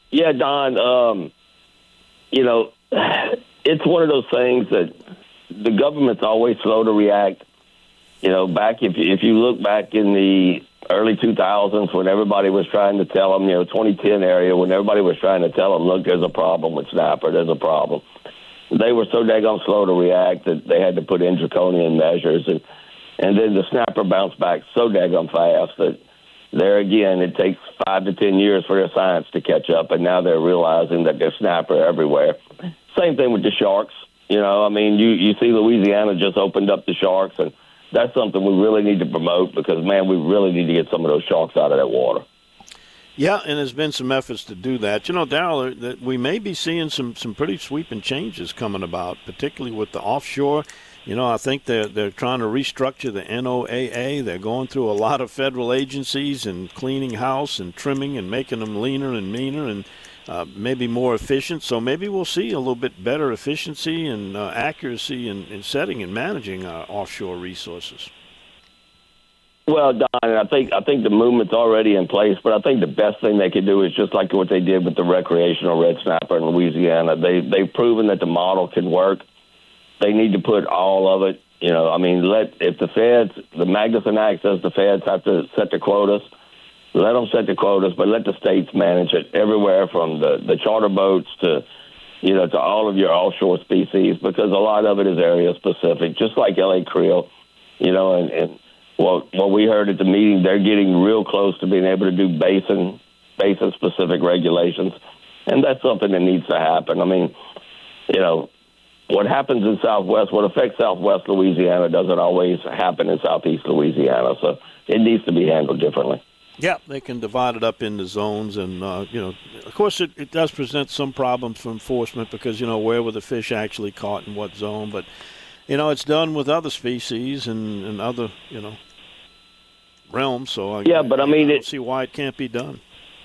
Yeah, Don, um, you know, it's one of those things that the government's always slow to react. You know, back if if you look back in the early two thousands when everybody was trying to tell them, you know, twenty ten area, when everybody was trying to tell them, look, there's a problem with snapper, there's a problem. They were so daggone slow to react that they had to put in draconian measures. And, and then the snapper bounced back so daggone fast that there again, it takes five to ten years for their science to catch up. And now they're realizing that there's snapper everywhere. Same thing with the sharks. You know, I mean, you, you see Louisiana just opened up the sharks, and that's something we really need to promote because, man, we really need to get some of those sharks out of that water. Yeah, and there's been some efforts to do that. You know, Darryl, that we may be seeing some, some pretty sweeping changes coming about, particularly with the offshore. You know, I think they're, they're trying to restructure the N O A A. They're going through a lot of federal agencies and cleaning house and trimming and making them leaner and meaner and uh, maybe more efficient. So maybe we'll see a little bit better efficiency and uh, accuracy in, in setting and managing our offshore resources. Well, Don, I think I think the movement's already in place, but I think the best thing they could do is just like what they did with the recreational red snapper in Louisiana. They they've proven that the model can work. They need to put all of it. You know, I mean, let if the feds, the Magnuson Act says the feds have to set the quotas. Let them set the quotas, but let the states manage it everywhere from the, the charter boats to, you know, to all of your offshore species, because a lot of it is area specific, just like L A Creel, you know, and, and what, what we heard at the meeting, they're getting real close to being able to do basin, basin specific regulations. And that's something that needs to happen. I mean, you know, what happens in Southwest, what affects Southwest Louisiana doesn't always happen in Southeast Louisiana. So it needs to be handled differently. Yeah, they can divide it up into zones. And, uh, you know, of course, it, it does present some problems for enforcement because, you know, where were the fish actually caught in what zone. But, you know, it's done with other species and, and other, you know, realms. So, I, yeah, but I mean, I don't it, see why it can't be done.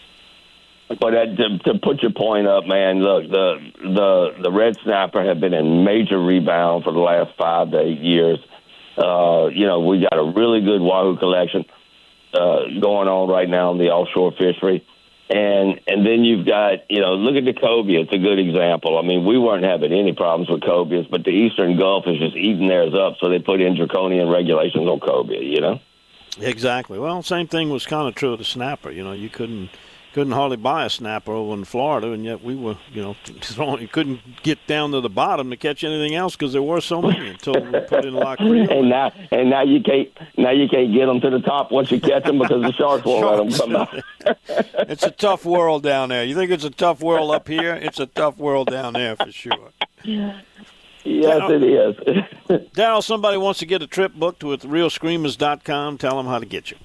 But to, to put your point up, man, look, the the the red snapper have been in major rebound for the last five to eight years. Uh, you know, we got a really good wahoo collection uh, going on right now in the offshore fishery, and and then you've got, you know, look at the cobia. It's a good example. I mean, we weren't having any problems with cobias, but the Eastern Gulf is just eating theirs up, so they put in draconian regulations on cobia. You know. Exactly. Well, same thing was kind of true of the snapper. You know, you couldn't. Couldn't hardly buy a snapper over in Florida, and yet we were, you know, you couldn't get down to the bottom to catch anything else because there were so many until we put in La Creel. And now, and now you can't, now you can't get them to the top once you catch them because the sharks won't let them come out. It's a tough world down there. You think it's a tough world up here? It's a tough world down there for sure. Yes, Darryl, it is. Darryl, somebody wants to get a trip booked with real screamers dot com. Tell them how to get you.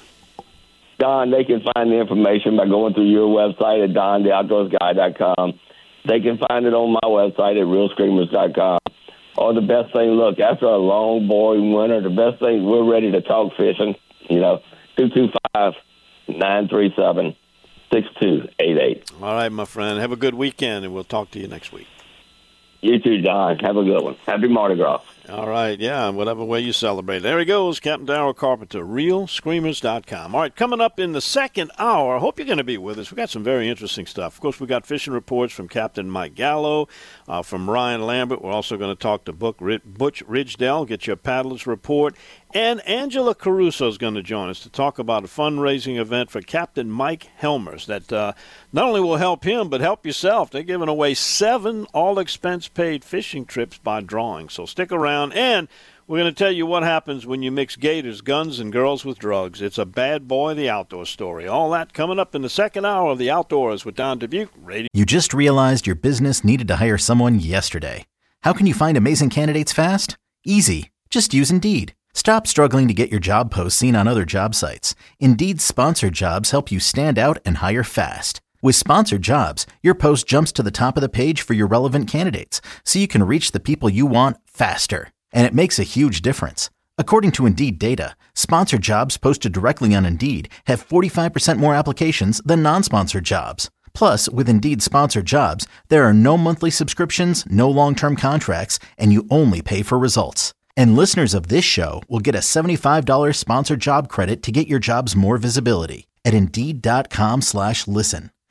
Don, they can find the information by going through your website at don the outdoors guy dot com. They can find it on my website at real screamers dot com. Or the best thing, look, after a long, boring winter, the best thing, we're ready to talk fishing. You know, two two five, nine three seven, six two eight eight. All right, my friend. Have a good weekend, and we'll talk to you next week. You too, Don. Have a good one. Happy Mardi Gras. All right, yeah, whatever way you celebrate. There he goes, Captain Darryl Carpenter, real screamers dot com. All right, coming up in the second hour, I hope you're going to be with us. We've got some very interesting stuff. Of course, we got fishing reports from Captain Mike Gallo, uh, from Ryan Lambert. We're also going to talk to Butch Ridgedale, get your paddlers report. And Angela Caruso is going to join us to talk about a fundraising event for Captain Mike Helmers that uh, not only will help him, but help yourself. They're giving away seven all-expense-paid fishing trips by drawing. So stick around, and we're going to tell you what happens when you mix gators, guns, and girls with drugs. It's a bad boy, the outdoor story. All that coming up in the second hour of The Outdoors with Don Dubuque. Radio. You just realized your business needed to hire someone yesterday. How can you find amazing candidates fast? Easy. Just use Indeed. Stop struggling to get your job posts seen on other job sites. Indeed's sponsored jobs help you stand out and hire fast. With sponsored jobs, your post jumps to the top of the page for your relevant candidates, so you can reach the people you want faster. And it makes a huge difference. According to Indeed data, sponsored jobs posted directly on Indeed have forty-five percent more applications than non-sponsored jobs. Plus, with Indeed sponsored jobs, there are no monthly subscriptions, no long-term contracts, and you only pay for results. And listeners of this show will get a seventy-five dollars sponsored job credit to get your jobs more visibility at Indeed.com slash listen.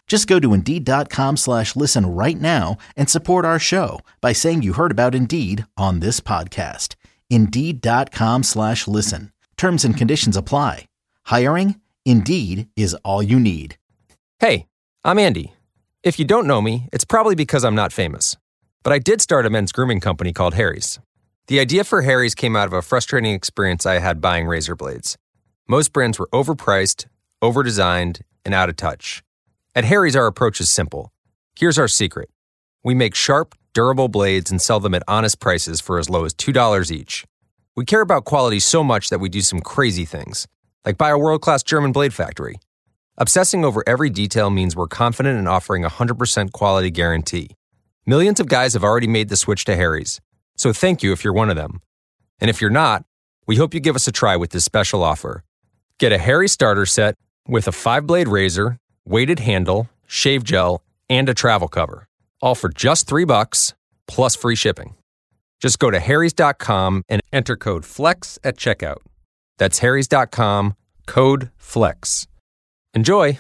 Just go to Indeed.com slash listen right now and support our show by saying you heard about Indeed on this podcast. Indeed.com slash listen. Terms and conditions apply. Hiring? Indeed is all you need. Hey, I'm Andy. If you don't know me, it's probably because I'm not famous. But I did start a men's grooming company called Harry's. The idea for Harry's came out of a frustrating experience I had buying razor blades. Most brands were overpriced, overdesigned, and out of touch. At Harry's, our approach is simple. Here's our secret. We make sharp, durable blades and sell them at honest prices for as low as two dollars each. We care about quality so much that we do some crazy things, like buy a world-class German blade factory. Obsessing over every detail means we're confident in offering a one hundred percent quality guarantee. Millions of guys have already made the switch to Harry's, so thank you if you're one of them. And if you're not, we hope you give us a try with this special offer. Get a Harry's starter set with a five-blade razor, weighted handle, shave gel, and a travel cover, all for just three bucks, plus free shipping. Just go to harrys dot com and enter code FLEX at checkout. That's harrys dot com, code FLEX. Enjoy!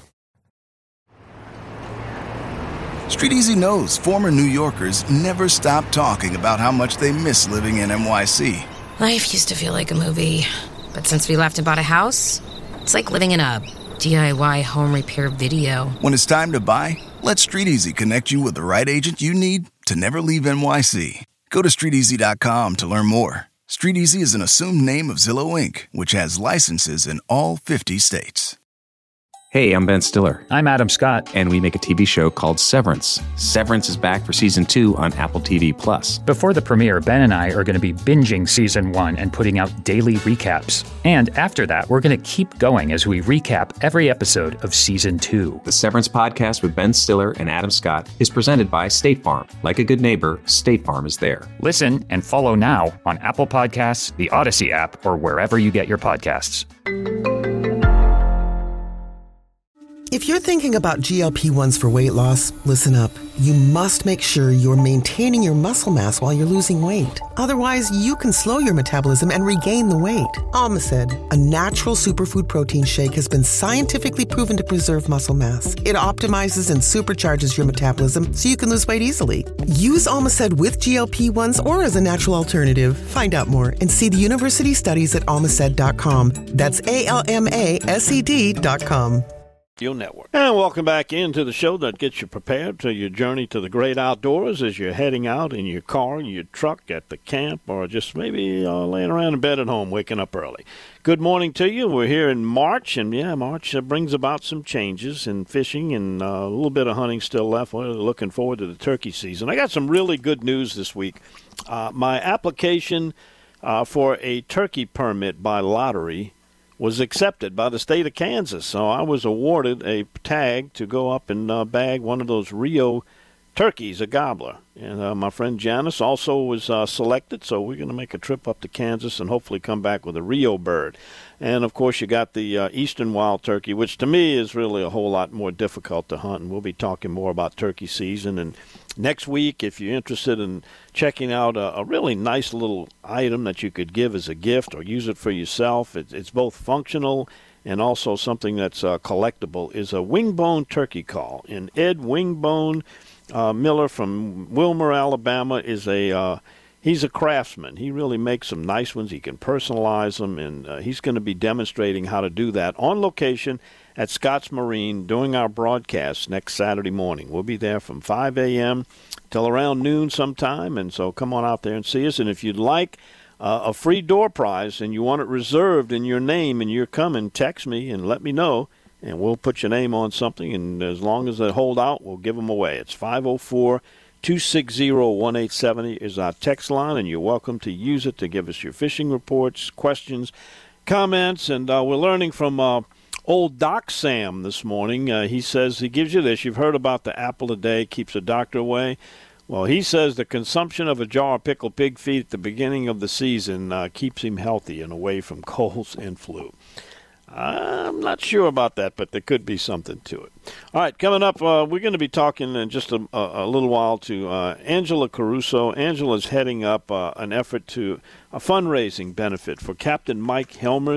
Street Easy knows former New Yorkers never stop talking about how much they miss living in N Y C. Life used to feel like a movie, but since we left and bought a house, it's like living in a D I Y home repair video. When it's time to buy, let Street Easy connect you with the right agent you need to never leave N Y C. Go to street easy dot com to learn more. Street Easy is an assumed name of Zillow Incorporated, which has licenses in all fifty states. Hey, I'm Ben Stiller. I'm Adam Scott. And we make a T V show called Severance. Severance is back for season two on Apple T V Plus. Before the premiere, Ben and I are going to be binging season one and putting out daily recaps. And after that, we're going to keep going as we recap every episode of season two. The Severance podcast with Ben Stiller and Adam Scott is presented by State Farm. Like a good neighbor, State Farm is there. Listen and follow now on Apple Podcasts, the Odyssey app, or wherever you get your podcasts. If you're thinking about G L P ones for weight loss, listen up. You must make sure you're maintaining your muscle mass while you're losing weight. Otherwise, you can slow your metabolism and regain the weight. Almacid, a natural superfood protein shake, has been scientifically proven to preserve muscle mass. It optimizes and supercharges your metabolism so you can lose weight easily. Use Almacid with G L P ones or as a natural alternative. Find out more and see the university studies at almacid dot com. That's A L M A S E D dot com. Network. And welcome back into the show that gets you prepared to your journey to the great outdoors as you're heading out in your car, your truck, at the camp, or just maybe uh, laying around in bed at home, waking up early. Good morning to you. We're here in March, and yeah, March uh, brings about some changes in fishing and uh, a little bit of hunting still left. We're looking forward to the turkey season. I got some really good news this week. Uh, my application uh, for a turkey permit by lottery was accepted by the state of Kansas. So I was awarded a tag to go up and uh, bag one of those Rio turkeys, a gobbler. And uh, my friend Janice also was uh, selected, so we're going to make a trip up to Kansas and hopefully come back with a Rio bird. And, of course, you got the uh, eastern wild turkey, which to me is really a whole lot more difficult to hunt. And we'll be talking more about turkey season. And next week, if you're interested in checking out a, a really nice little item that you could give as a gift or use it for yourself, it, it's both functional and also something that's uh, collectible, is a Wingbone turkey call. And Ed Wingbone uh, Miller from Wilmer, Alabama, is a uh, he's a craftsman. He really makes some nice ones. He can personalize them, and uh, he's going to be demonstrating how to do that on location at Scotts Marine during our broadcast next Saturday morning. We'll be there from five a.m. till around noon sometime, and so come on out there and see us. And if you'd like uh, a free door prize and you want it reserved in your name and you're coming, text me and let me know, and we'll put your name on something, and as long as they hold out, we'll give them away. It's five oh four, two six zero, one eight seven zero is our text line, and you're welcome to use it to give us your fishing reports, questions, comments, and uh, we're learning from uh, old Doc Sam this morning. Uh, he says he gives you this. You've heard about the apple a day keeps the doctor away. Well, he says the consumption of a jar of pickled pig feet at the beginning of the season uh, keeps him healthy and away from colds and flu. I'm not sure about that, but there could be something to it. All right, coming up, uh, we're going to be talking in just a, a, a little while to uh, Angela Caruso. Angela's heading up uh, an effort to a fundraising benefit for Captain Mike Helmers.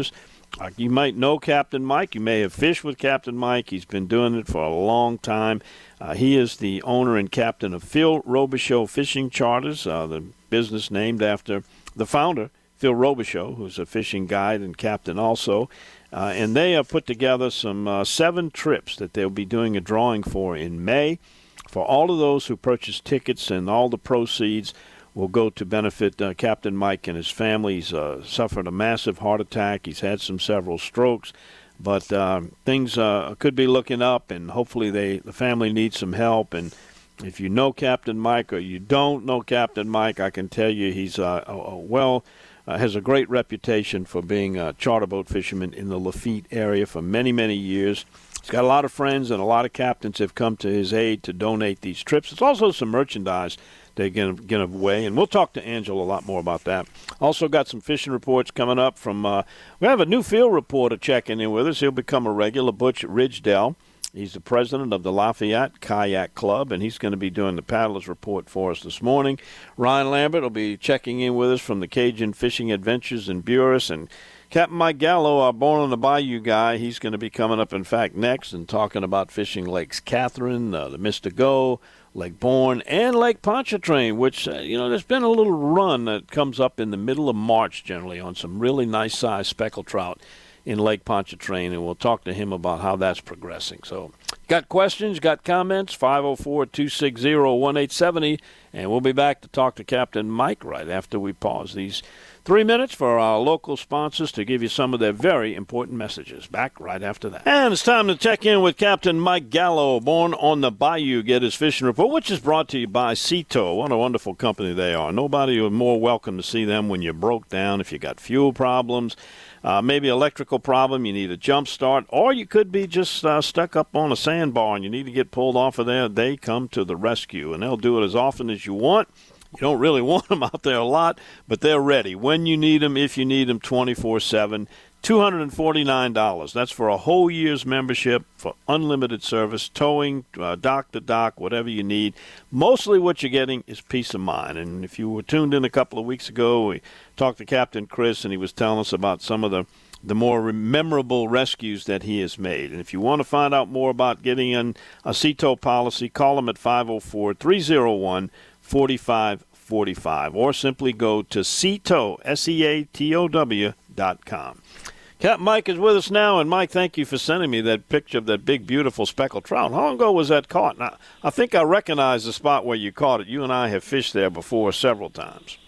Uh, you might know Captain Mike. You may have fished with Captain Mike. He's been doing it for a long time. Uh, he is the owner and captain of Phil Robichaux Fishing Charters, uh, the business named after the founder, Phil Robichaux, who's a fishing guide and captain also. Uh, and they have put together some uh, seven trips that they'll be doing a drawing for in May. For all of those who purchase tickets, and all the proceeds will go to benefit uh, Captain Mike and his family. He's uh, suffered a massive heart attack. He's had some several strokes. But uh, things uh, could be looking up, and hopefully they the family needs some help. And if you know Captain Mike or you don't know Captain Mike, I can tell you he's uh, a, a well uh, has a great reputation for being a charter boat fisherman in the Lafitte area for many, many years. He's got a lot of friends, and a lot of captains have come to his aid to donate these trips. It's also some merchandise they're going to give away, and we'll talk to Angela a lot more about that. Also got some fishing reports coming up from, uh, we have a new field reporter checking in with us. He'll become a regular, Butch Ridgedale. He's the president of the Lafayette Kayak Club, and he's going to be doing the paddlers report for us this morning. Ryan Lambert will be checking in with us from the Cajun Fishing Adventures in Buras, and Captain Mike Gallo, our Born on the Bayou guy, he's going to be coming up, in fact, next and talking about fishing Lakes Catherine, uh, the Mister Go, Lake Bourne, and Lake Pontchartrain, which, uh, you know, there's been a little run that comes up in the middle of March generally on some really nice-sized speckled trout in Lake Pontchartrain, and we'll talk to him about how that's progressing. So, got questions, got comments, five oh four, two six zero, one eight seven zero, and we'll be back to talk to Captain Mike right after we pause these three minutes for our local sponsors to give you some of their very important messages. Back right after that. And it's time to check in with Captain Mike Gallo, Born on the Bayou, get his fishing report, which is brought to you by Sea Tow. What a wonderful company they are. Nobody is more welcome to see them when you broke down, if you got fuel problems, uh, maybe electrical problem, you need a jump start, or you could be just uh, stuck up on a sandbar and you need to get pulled off of there. They come to the rescue, and they'll do it as often as you want. You don't really want them out there a lot, but they're ready when you need them, if you need them, twenty-four seven. two hundred forty-nine dollars. That's for a whole year's membership for unlimited service, towing, uh, dock to dock, whatever you need. Mostly what you're getting is peace of mind. And if you were tuned in a couple of weeks ago, we talked to Captain Chris, and he was telling us about some of the, the more memorable rescues that he has made. And if you want to find out more about getting in a Sea Tow policy, call him at five oh four, three oh one, four five four five, or simply go to Sea Tow, S E A T O W dot com. Captain Mike is with us now, and Mike, thank you for sending me that picture of that big, beautiful speckled trout. How long ago was that caught? Now, I think I recognize the spot where you caught it. You and I have fished there before several times.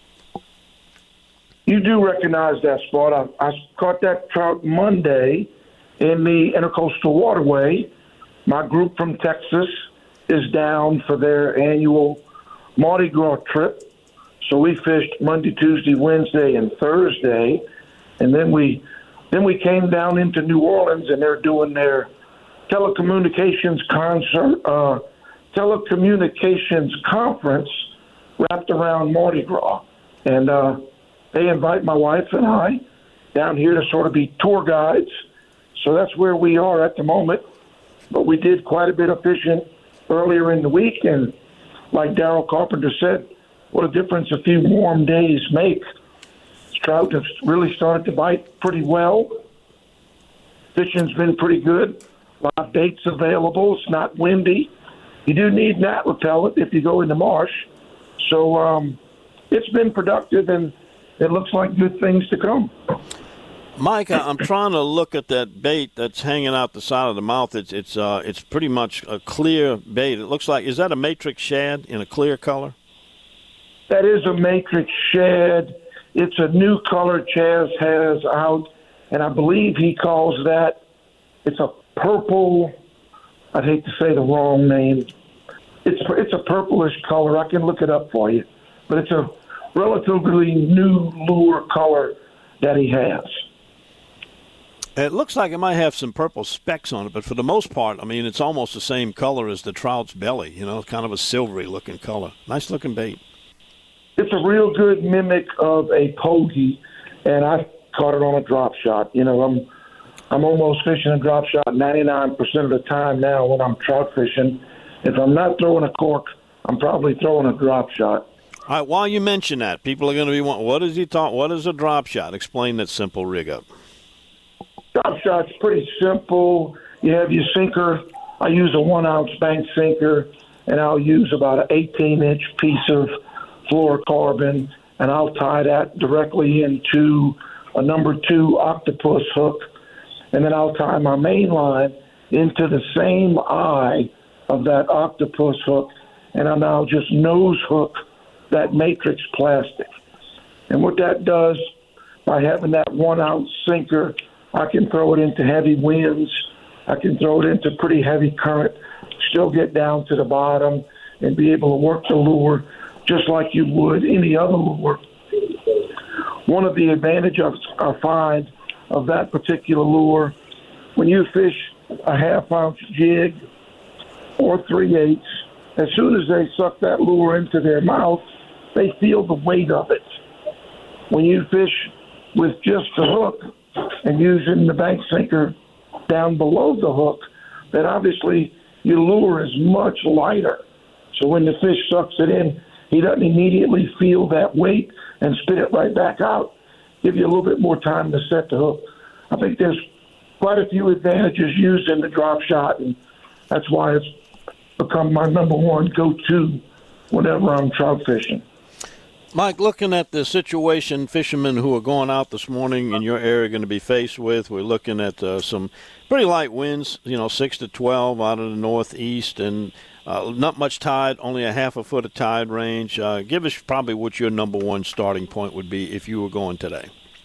You do recognize that spot. I, I caught that trout Monday in the Intercoastal Waterway. My group from Texas is down for their annual Mardi Gras trip. So we fished Monday, Tuesday, Wednesday, and Thursday. And then we then we came down into New Orleans, and they're doing their telecommunications concert, uh, telecommunications conference wrapped around Mardi Gras. And uh, they invite my wife and I down here to sort of be tour guides. So that's where we are at the moment. But we did quite a bit of fishing earlier in the week, and like Daryl Carpenter said, what a difference a few warm days make. Trout have really started to bite pretty well. Fishing's been pretty good. A lot of baits available. It's not windy. You do need gnat repellent if you go in the marsh. So um, it's been productive, and it looks like good things to come. Mike, I'm trying to look at that bait that's hanging out the side of the mouth. It's it's uh it's pretty much a clear bait. It looks like, is that a matrix shad in a clear color? That is a matrix shad. It's a new color Chaz has out, and I believe he calls that, it's a purple, I'd hate to say the wrong name. It's it's a purplish color. I can look it up for you. But it's a relatively new lure color that he has. It looks like it might have some purple specks on it, but for the most part, I mean, it's almost the same color as the trout's belly, you know, kind of a silvery-looking color. Nice-looking bait. It's a real good mimic of a pogey, and I caught it on a drop shot. You know, I'm I'm almost fishing a drop shot ninety-nine percent of the time now when I'm trout fishing. If I'm not throwing a cork, I'm probably throwing a drop shot. All right, while you mention that, people are going to be wondering, what is he talking, what is a drop shot? Explain that simple rig up. Drop shot's pretty simple. You have your sinker. I use a one-ounce bank sinker, and I'll use about an eighteen-inch piece of fluorocarbon, and I'll tie that directly into a number two octopus hook, and then I'll tie my main line into the same eye of that octopus hook, and I'll now just nose hook that matrix plastic. And what that does, by having that one-ounce sinker, I can throw it into heavy winds. I can throw it into pretty heavy current, still get down to the bottom, and be able to work the lure just like you would any other lure. One of the advantages I find of that particular lure, when you fish a half-ounce jig or three-eighths, as soon as they suck that lure into their mouth, they feel the weight of it. When you fish with just the hook and using the bank sinker down below the hook, then obviously your lure is much lighter. So when the fish sucks it in, he doesn't immediately feel that weight and spit it right back out. Give you a little bit more time to set the hook. I think there's quite a few advantages using the drop shot, and that's why it's become my number one go-to whenever I'm trout fishing. Mike, looking at the situation fishermen who are going out this morning in your area are going to be faced with, we're looking at uh, some pretty light winds, you know, six to twelve out of the northeast, and uh, not much tide, only a half a foot of tide range. Uh, give us probably what your number one starting point would be if you were going today.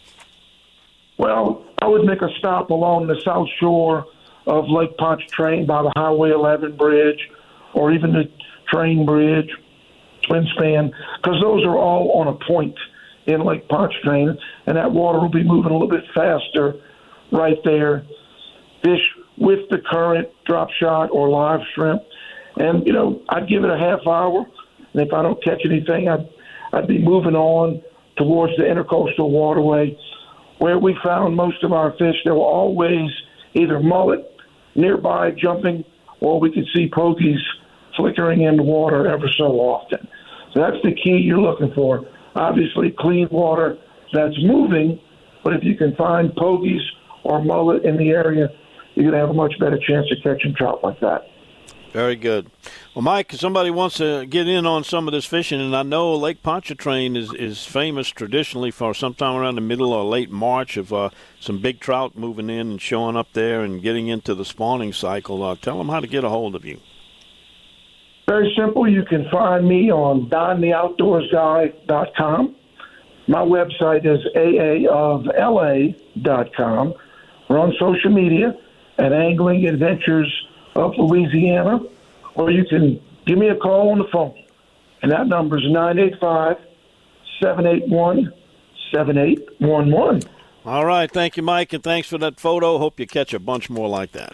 Well, I would make a stop along the south shore of Lake Pontchartrain by the Highway eleven bridge, or even the train bridge, Twin Span, because those are all on a point in Lake Pontchartrain, and that water will be moving a little bit faster right there. Fish with the current, drop shot, or live shrimp. And, you know, I'd give it a half hour, and if I don't catch anything, I'd, I'd be moving on towards the Intercoastal Waterway, where we found most of our fish. There were always either mullet nearby jumping, or we could see pokies flickering in the water ever so often. So that's the key you're looking for. Obviously, clean water that's moving, but if you can find pokies or mullet in the area, you're going to have a much better chance of catching trout like that. Very good. Well, Mike, if somebody wants to get in on some of this fishing, and I know Lake Pontchartrain is, is famous traditionally for sometime around the middle or late March of uh, some big trout moving in and showing up there and getting into the spawning cycle. Uh, tell them how to get a hold of you. Very simple. You can find me on don the outdoors guy dot com. My website is a a of l a dot com. We're on social media at Angling Adventures of Louisiana, or you can give me a call on the phone, and that number is nine eight five, seven eight one, seven eight one one. All right. Thank you, Mike, and thanks for that photo. Hope you catch a bunch more like that.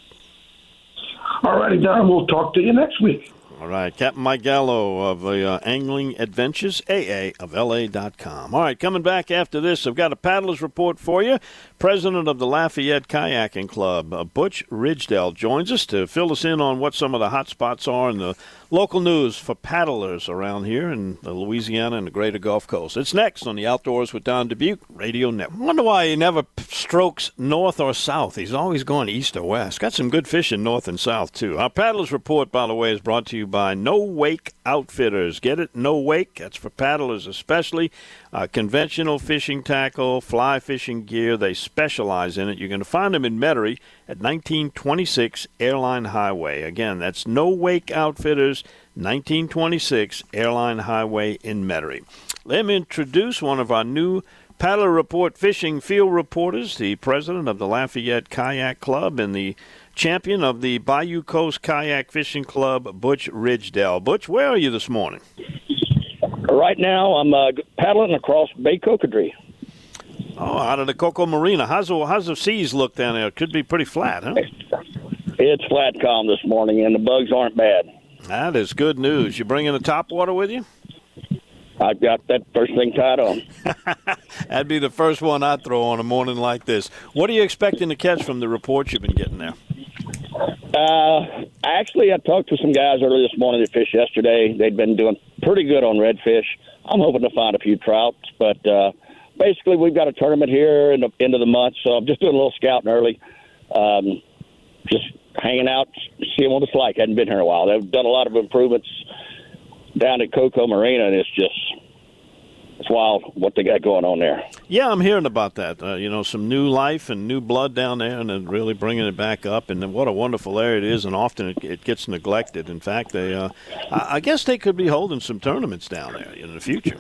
All righty, Don. We'll talk to you next week. All right, Captain Mike Gallo of the uh, Angling Adventures, A A of L A dot com. All right, coming back after this, I've got a paddler's report for you. President of the Lafayette Kayaking Club, uh, Butch Ridgedale, joins us to fill us in on what some of the hot spots are in the local news for paddlers around here in the Louisiana and the greater Gulf Coast. It's next on the Outdoors with Don Dubuque Radio Network. I wonder why he never strokes north or south. He's always going east or west. Got some good fishing north and south, too. Our paddler's report, by the way, is brought to you by No Wake Outfitters. Get it? No Wake. That's for paddlers especially. Uh, conventional fishing tackle, fly fishing gear. They specialize in it. You're going to find them in Metairie at nineteen twenty-six Airline Highway. Again, that's No Wake Outfitters, nineteen twenty-six Airline Highway in Metairie. Let me introduce one of our new Paddler Report fishing field reporters, the president of the Lafayette Kayak Club and the champion of the Bayou Coast Kayak Fishing Club, Butch Ridgedale. Butch, where are you this morning? Right now, I'm uh, paddling across Bay Cocodrie. Oh, out of the Coco Marina. How's the, how's the seas look down there? It could be pretty flat, huh? It's flat calm this morning, and the bugs aren't bad. That is good news. You bringing the top water with you? I've got that first thing tied on. That'd be the first one I'd throw on a morning like this. What are you expecting to catch from the reports you've been getting there? Uh, actually, I talked to some guys early this morning that fished yesterday. They'd been doing pretty good on redfish. I'm hoping to find a few trouts, but uh, basically, we've got a tournament here in the end of the month, so I'm just doing a little scouting early. Um, just hanging out, seeing what it's like. I hadn't been here in a while. They've done a lot of improvements down at Coco Marina, and it's just it's wild what they got going on there. Yeah, I'm hearing about that. Uh, you know, some new life and new blood down there, and then really bringing it back up. And then what a wonderful area it is, and often it, it gets neglected. In fact, they, uh, I, I guess they could be holding some tournaments down there in the future.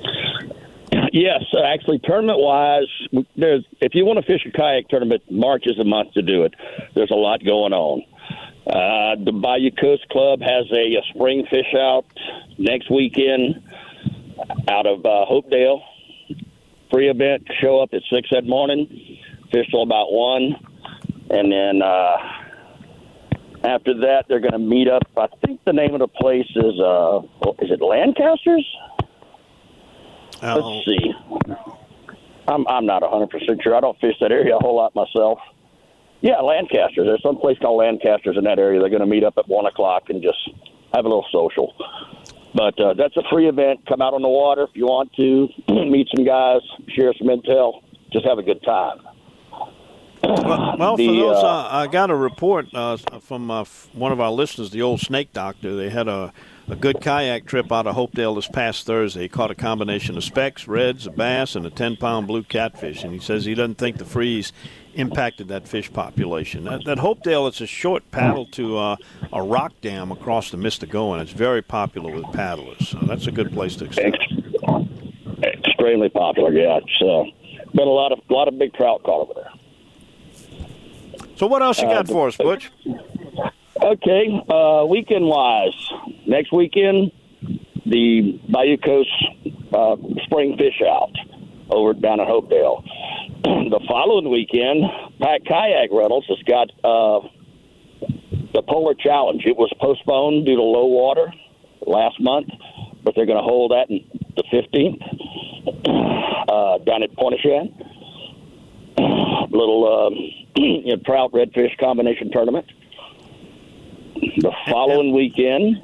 Yes, uh, actually, tournament-wise, there's if you want to fish a kayak tournament, March is a month to do it. There's a lot going on. Uh, the Bayou Coast Club has a, a spring fish out next weekend out of uh, Hopedale. Free event, show up at six that morning, fish till about one. And then uh, after that, they're going to meet up. I think the name of the place is, uh, is it Lancasters? Oh. Let's see. I'm I'm not one hundred percent sure. I don't fish that area a whole lot myself. Yeah, Lancasters. There's some place called Lancasters in that area. They're going to meet up at one o'clock and just have a little social. But uh, that's a free event. Come out on the water if you want to, meet some guys, share some intel, just have a good time. Well, well The, for those, uh, uh, I got a report uh, from uh, one of our listeners, the old snake doctor. They had a, a good kayak trip out of Hopedale this past Thursday. He caught a combination of specks, reds, a bass, and a ten-pound blue catfish. And he says he doesn't think the freeze impacted that fish population. That, that Hopedale, it's a short paddle to uh, a rock dam across the Mystigoan. It's very popular with paddlers. So that's a good place to explore. Extremely popular, yeah. It's uh, been a lot of, lot of big trout caught over there. So what else you got Uh, for us, Butch? Okay, uh, weekend-wise, next weekend, the Bayou Coast uh, Spring Fish Out over down at Hopedale. The following weekend, Pack Kayak Rentals has got uh, the Polar Challenge. It was postponed due to low water last month, but they're going to hold that in the fifteenth uh, down at Pointe-a-Chan. Little um, you know, trout redfish combination tournament. The following weekend,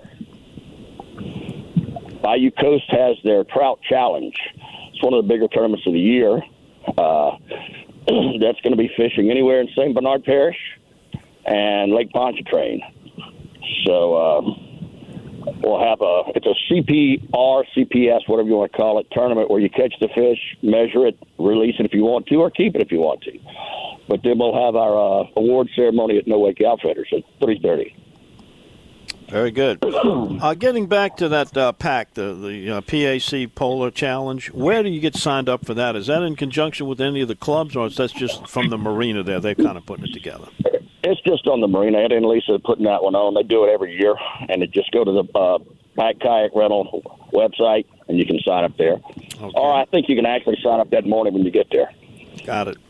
Bayou Coast has their Trout Challenge. It's one of the bigger tournaments of the year. Uh, that's going to be fishing anywhere in Saint Bernard Parish and Lake Pontchartrain. So uh, we'll have a it's a C P R, C P S, whatever you want to call it, tournament where you catch the fish, measure it, release it if you want to, or keep it if you want to. But then we'll have our uh, award ceremony at No Wake Outfitters at three thirty. Very good. Uh, getting back to that uh, pack, the, the uh, P A C Polar Challenge, where do you get signed up for that? Is that in conjunction with any of the clubs, or is that just from the marina there? They're kind of putting it together. It's just on the marina. Ed and Lisa are putting that one on. They do it every year, and it just go to the uh, Pack Kayak Rental website, and you can sign up there. Okay. Or I think you can actually sign up that morning when you get there. Got it.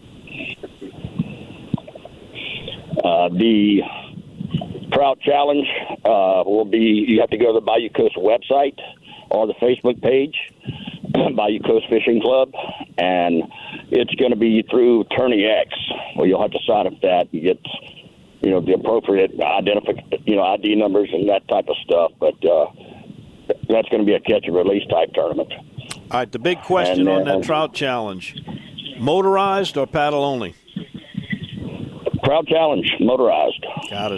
Uh, the Trout Challenge uh, will be, you have to go to the Bayou Coast website or the Facebook page, Bayou Coast Fishing Club, and it's going to be through Tourney X, where you'll have to sign up that. You get, you know, the appropriate identif- you know, I D numbers and that type of stuff, but uh, that's going to be a catch and release type tournament. All right, the big question and, uh, on that Trout Challenge, motorized or paddle only? Trout Challenge, motorized. Got it.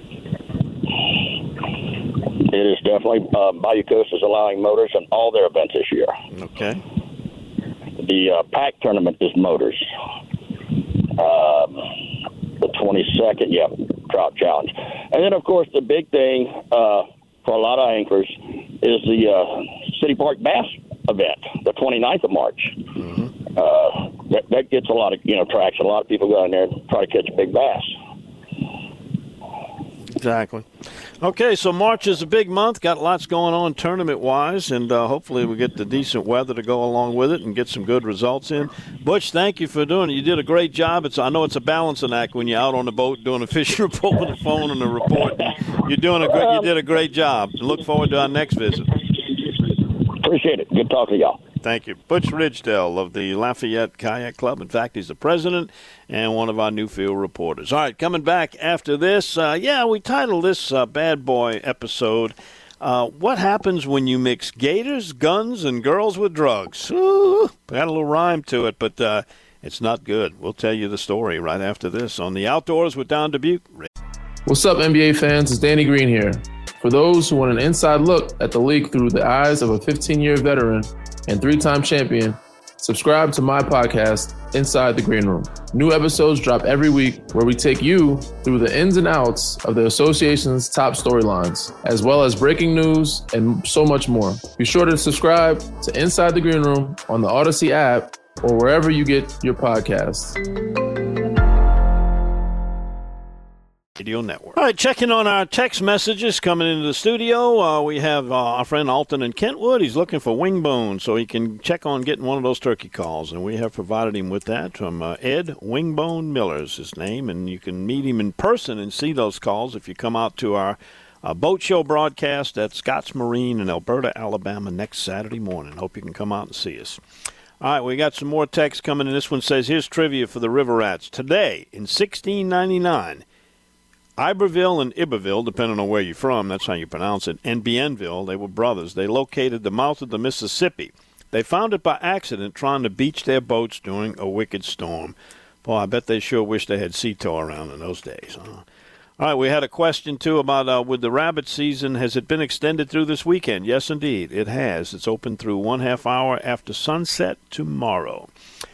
It is definitely, uh, Bayou Coast is allowing motors in all their events this year. Okay. The uh, pack tournament is motors. Um, the twenty-second, yeah, Trout Challenge. And then, of course, the big thing uh, for a lot of anglers is the uh, City Park Bass event, the twenty-ninth of March. Mm-hmm. Uh, that, that gets a lot of, you know, traction. A lot of people go in there and try to catch a big bass. Exactly. Okay, so March is a big month. Got lots going on tournament-wise, and uh, hopefully we get the decent weather to go along with it and get some good results in. Butch, thank you for doing it. You did a great job. It's I know it's a balancing act when you're out on the boat doing a fishing report with the phone and a report. You're doing a great. You did a great job. Look forward to our next visit. Appreciate it. Good talking to y'all. Thank you. Butch Ridgedale of the Lafayette Kayak Club. In fact, he's the president and one of our new field reporters. All right, coming back after this, uh, yeah, we titled this uh, bad boy episode, Uh, what happens when you mix gators, guns, and girls with drugs? Ooh, got a little rhyme to it, but uh, it's not good. We'll tell you the story right after this on The Outdoors with Don Dubuque. What's up, N B A fans? It's Danny Green here. For those who want an inside look at the league through the eyes of a fifteen-year veteran and three-time champion, subscribe to my podcast, Inside the Green Room. New episodes drop every week where we take you through the ins and outs of the association's top storylines, as well as breaking news and so much more. Be sure to subscribe to Inside the Green Room on the Odyssey app or wherever you get your podcasts. Radio Network. All right, checking on our text messages coming into the studio. Uh, we have uh, our friend Alton in Kentwood. He's looking for wing bones so he can check on getting one of those turkey calls, and we have provided him with that from uh, Ed Wingbone Miller's his name, and you can meet him in person and see those calls if you come out to our uh, boat show broadcast at Scotts Marine in Alberta, Alabama next Saturday morning. Hope you can come out and see us. All right, we got some more text coming in. This one says, here's trivia for the River Rats. Today, in sixteen ninety-nine, Iberville and Iberville, depending on where you're from, that's how you pronounce it, and Bienville, they were brothers. They located the mouth of the Mississippi. They found it by accident trying to beach their boats during a wicked storm. Boy, I bet they sure wish they had Sea Tow around in those days. Huh? All right, we had a question, too, about uh, with the rabbit season, has it been extended through this weekend? Yes, indeed, it has. It's open through one half hour after sunset tomorrow.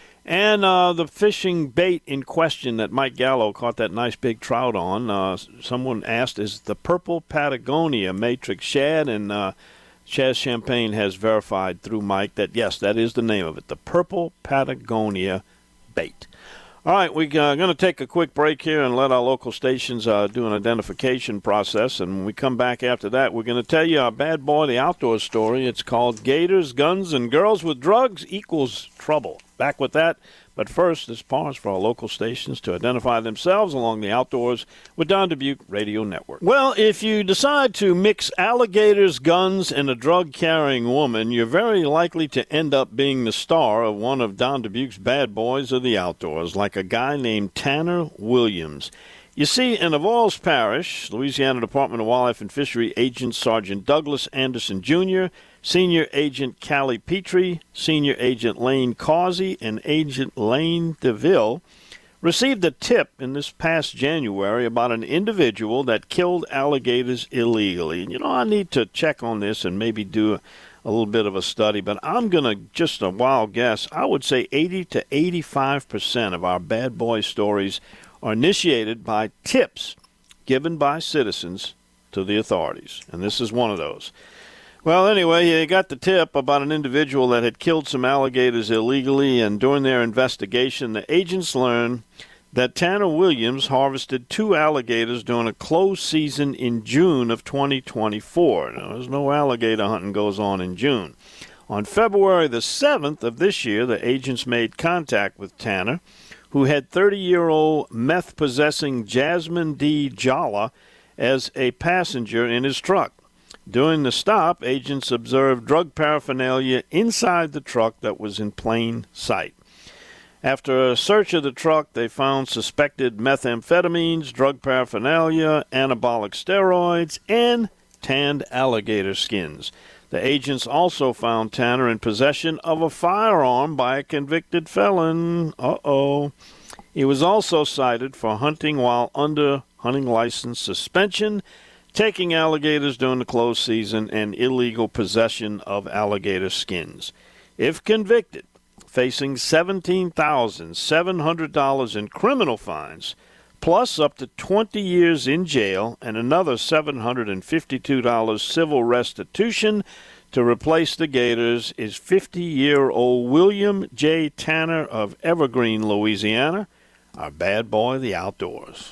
And uh, the fishing bait in question that Mike Gallo caught that nice big trout on, uh, someone asked, is the Purple Patagonia Matrix Shad? And uh, Chaz Champagne has verified through Mike that, yes, that is the name of it, the Purple Patagonia bait. All right, we're uh, going to take a quick break here and let our local stations uh, do an identification process. And when we come back after that, we're going to tell you our Bad Boy the Outdoors story. It's called Gators, Guns, and Girls with Drugs Equals Trouble. Back with that. But first, this pause for our local stations to identify themselves along the Outdoors with Don Dubuque Radio Network. Well, if you decide to mix alligators, guns, and a drug-carrying woman, you're very likely to end up being the star of one of Don Dubuque's Bad Boys of the Outdoors, like a guy named Tanner Williams. You see, in Avoyelles Parish, Louisiana Department of Wildlife and Fishery Agent Sergeant Douglas Anderson, Junior, Senior Agent Callie Petrie, Senior Agent Lane Causey, and Agent Lane DeVille received a tip in this past January about an individual that killed alligators illegally. And, you know, I need to check on this and maybe do a, a little bit of a study, but I'm going to, just a wild guess, I would say eighty to eighty-five percent of our bad boy stories are initiated by tips given by citizens to the authorities. And this is one of those. Well, anyway, you got the tip about an individual that had killed some alligators illegally, and during their investigation, the agents learned that Tanner Williams harvested two alligators during a closed season in June of twenty twenty-four. Now, there's no alligator hunting goes on in June. On February the seventh of this year, the agents made contact with Tanner, who had thirty-year-old meth-possessing Jasmine D. Jala as a passenger in his truck. During the stop, agents observed drug paraphernalia inside the truck that was in plain sight. After a search of the truck, they found suspected methamphetamines, drug paraphernalia, anabolic steroids, and tanned alligator skins. The agents also found Tanner in possession of a firearm by a convicted felon. Uh-oh. He was also cited for hunting while under hunting license suspension, taking alligators during the closed season, and illegal possession of alligator skins. If convicted, facing seventeen thousand seven hundred dollars in criminal fines, plus up to twenty years in jail and another seven hundred fifty-two dollars civil restitution to replace the gators, is fifty-year-old William J. Tanner of Evergreen, Louisiana, our bad boy, the outdoors.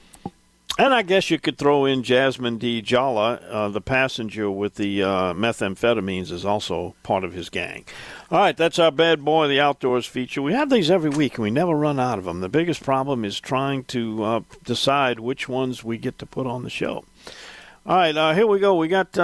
And I guess you could throw in Jasmine D. Jala, uh, the passenger with the uh, methamphetamines, is also part of his gang. All right, that's our Bad Boy, the Outdoors feature. We have these every week, and we never run out of them. The biggest problem is trying to uh, decide which ones we get to put on the show. All right, uh, here we go. We got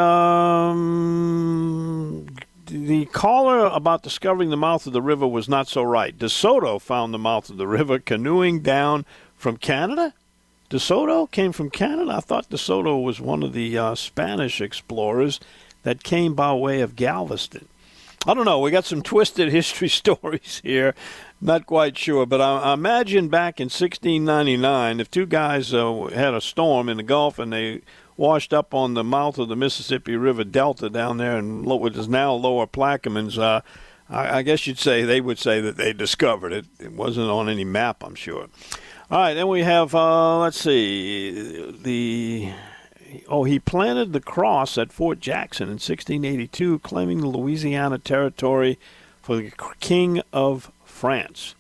um, the caller about discovering the mouth of the river was not so right. DeSoto found the mouth of the river canoeing down from Canada DeSoto came from Canada? I thought DeSoto was one of the uh, Spanish explorers that came by way of Galveston. I don't know. We got some twisted history stories here. Not quite sure. But I, I imagine back in sixteen ninety-nine, if two guys uh, had a storm in the Gulf and they washed up on the mouth of the Mississippi River Delta down there in what is now Lower Plaquemines, uh, I, I guess you'd say they would say that they discovered it. It wasn't on any map, I'm sure. All right, then we have, uh, let's see, the, oh, he planted the cross at Fort Jackson in sixteen eighty-two, claiming the Louisiana territory for the King of France.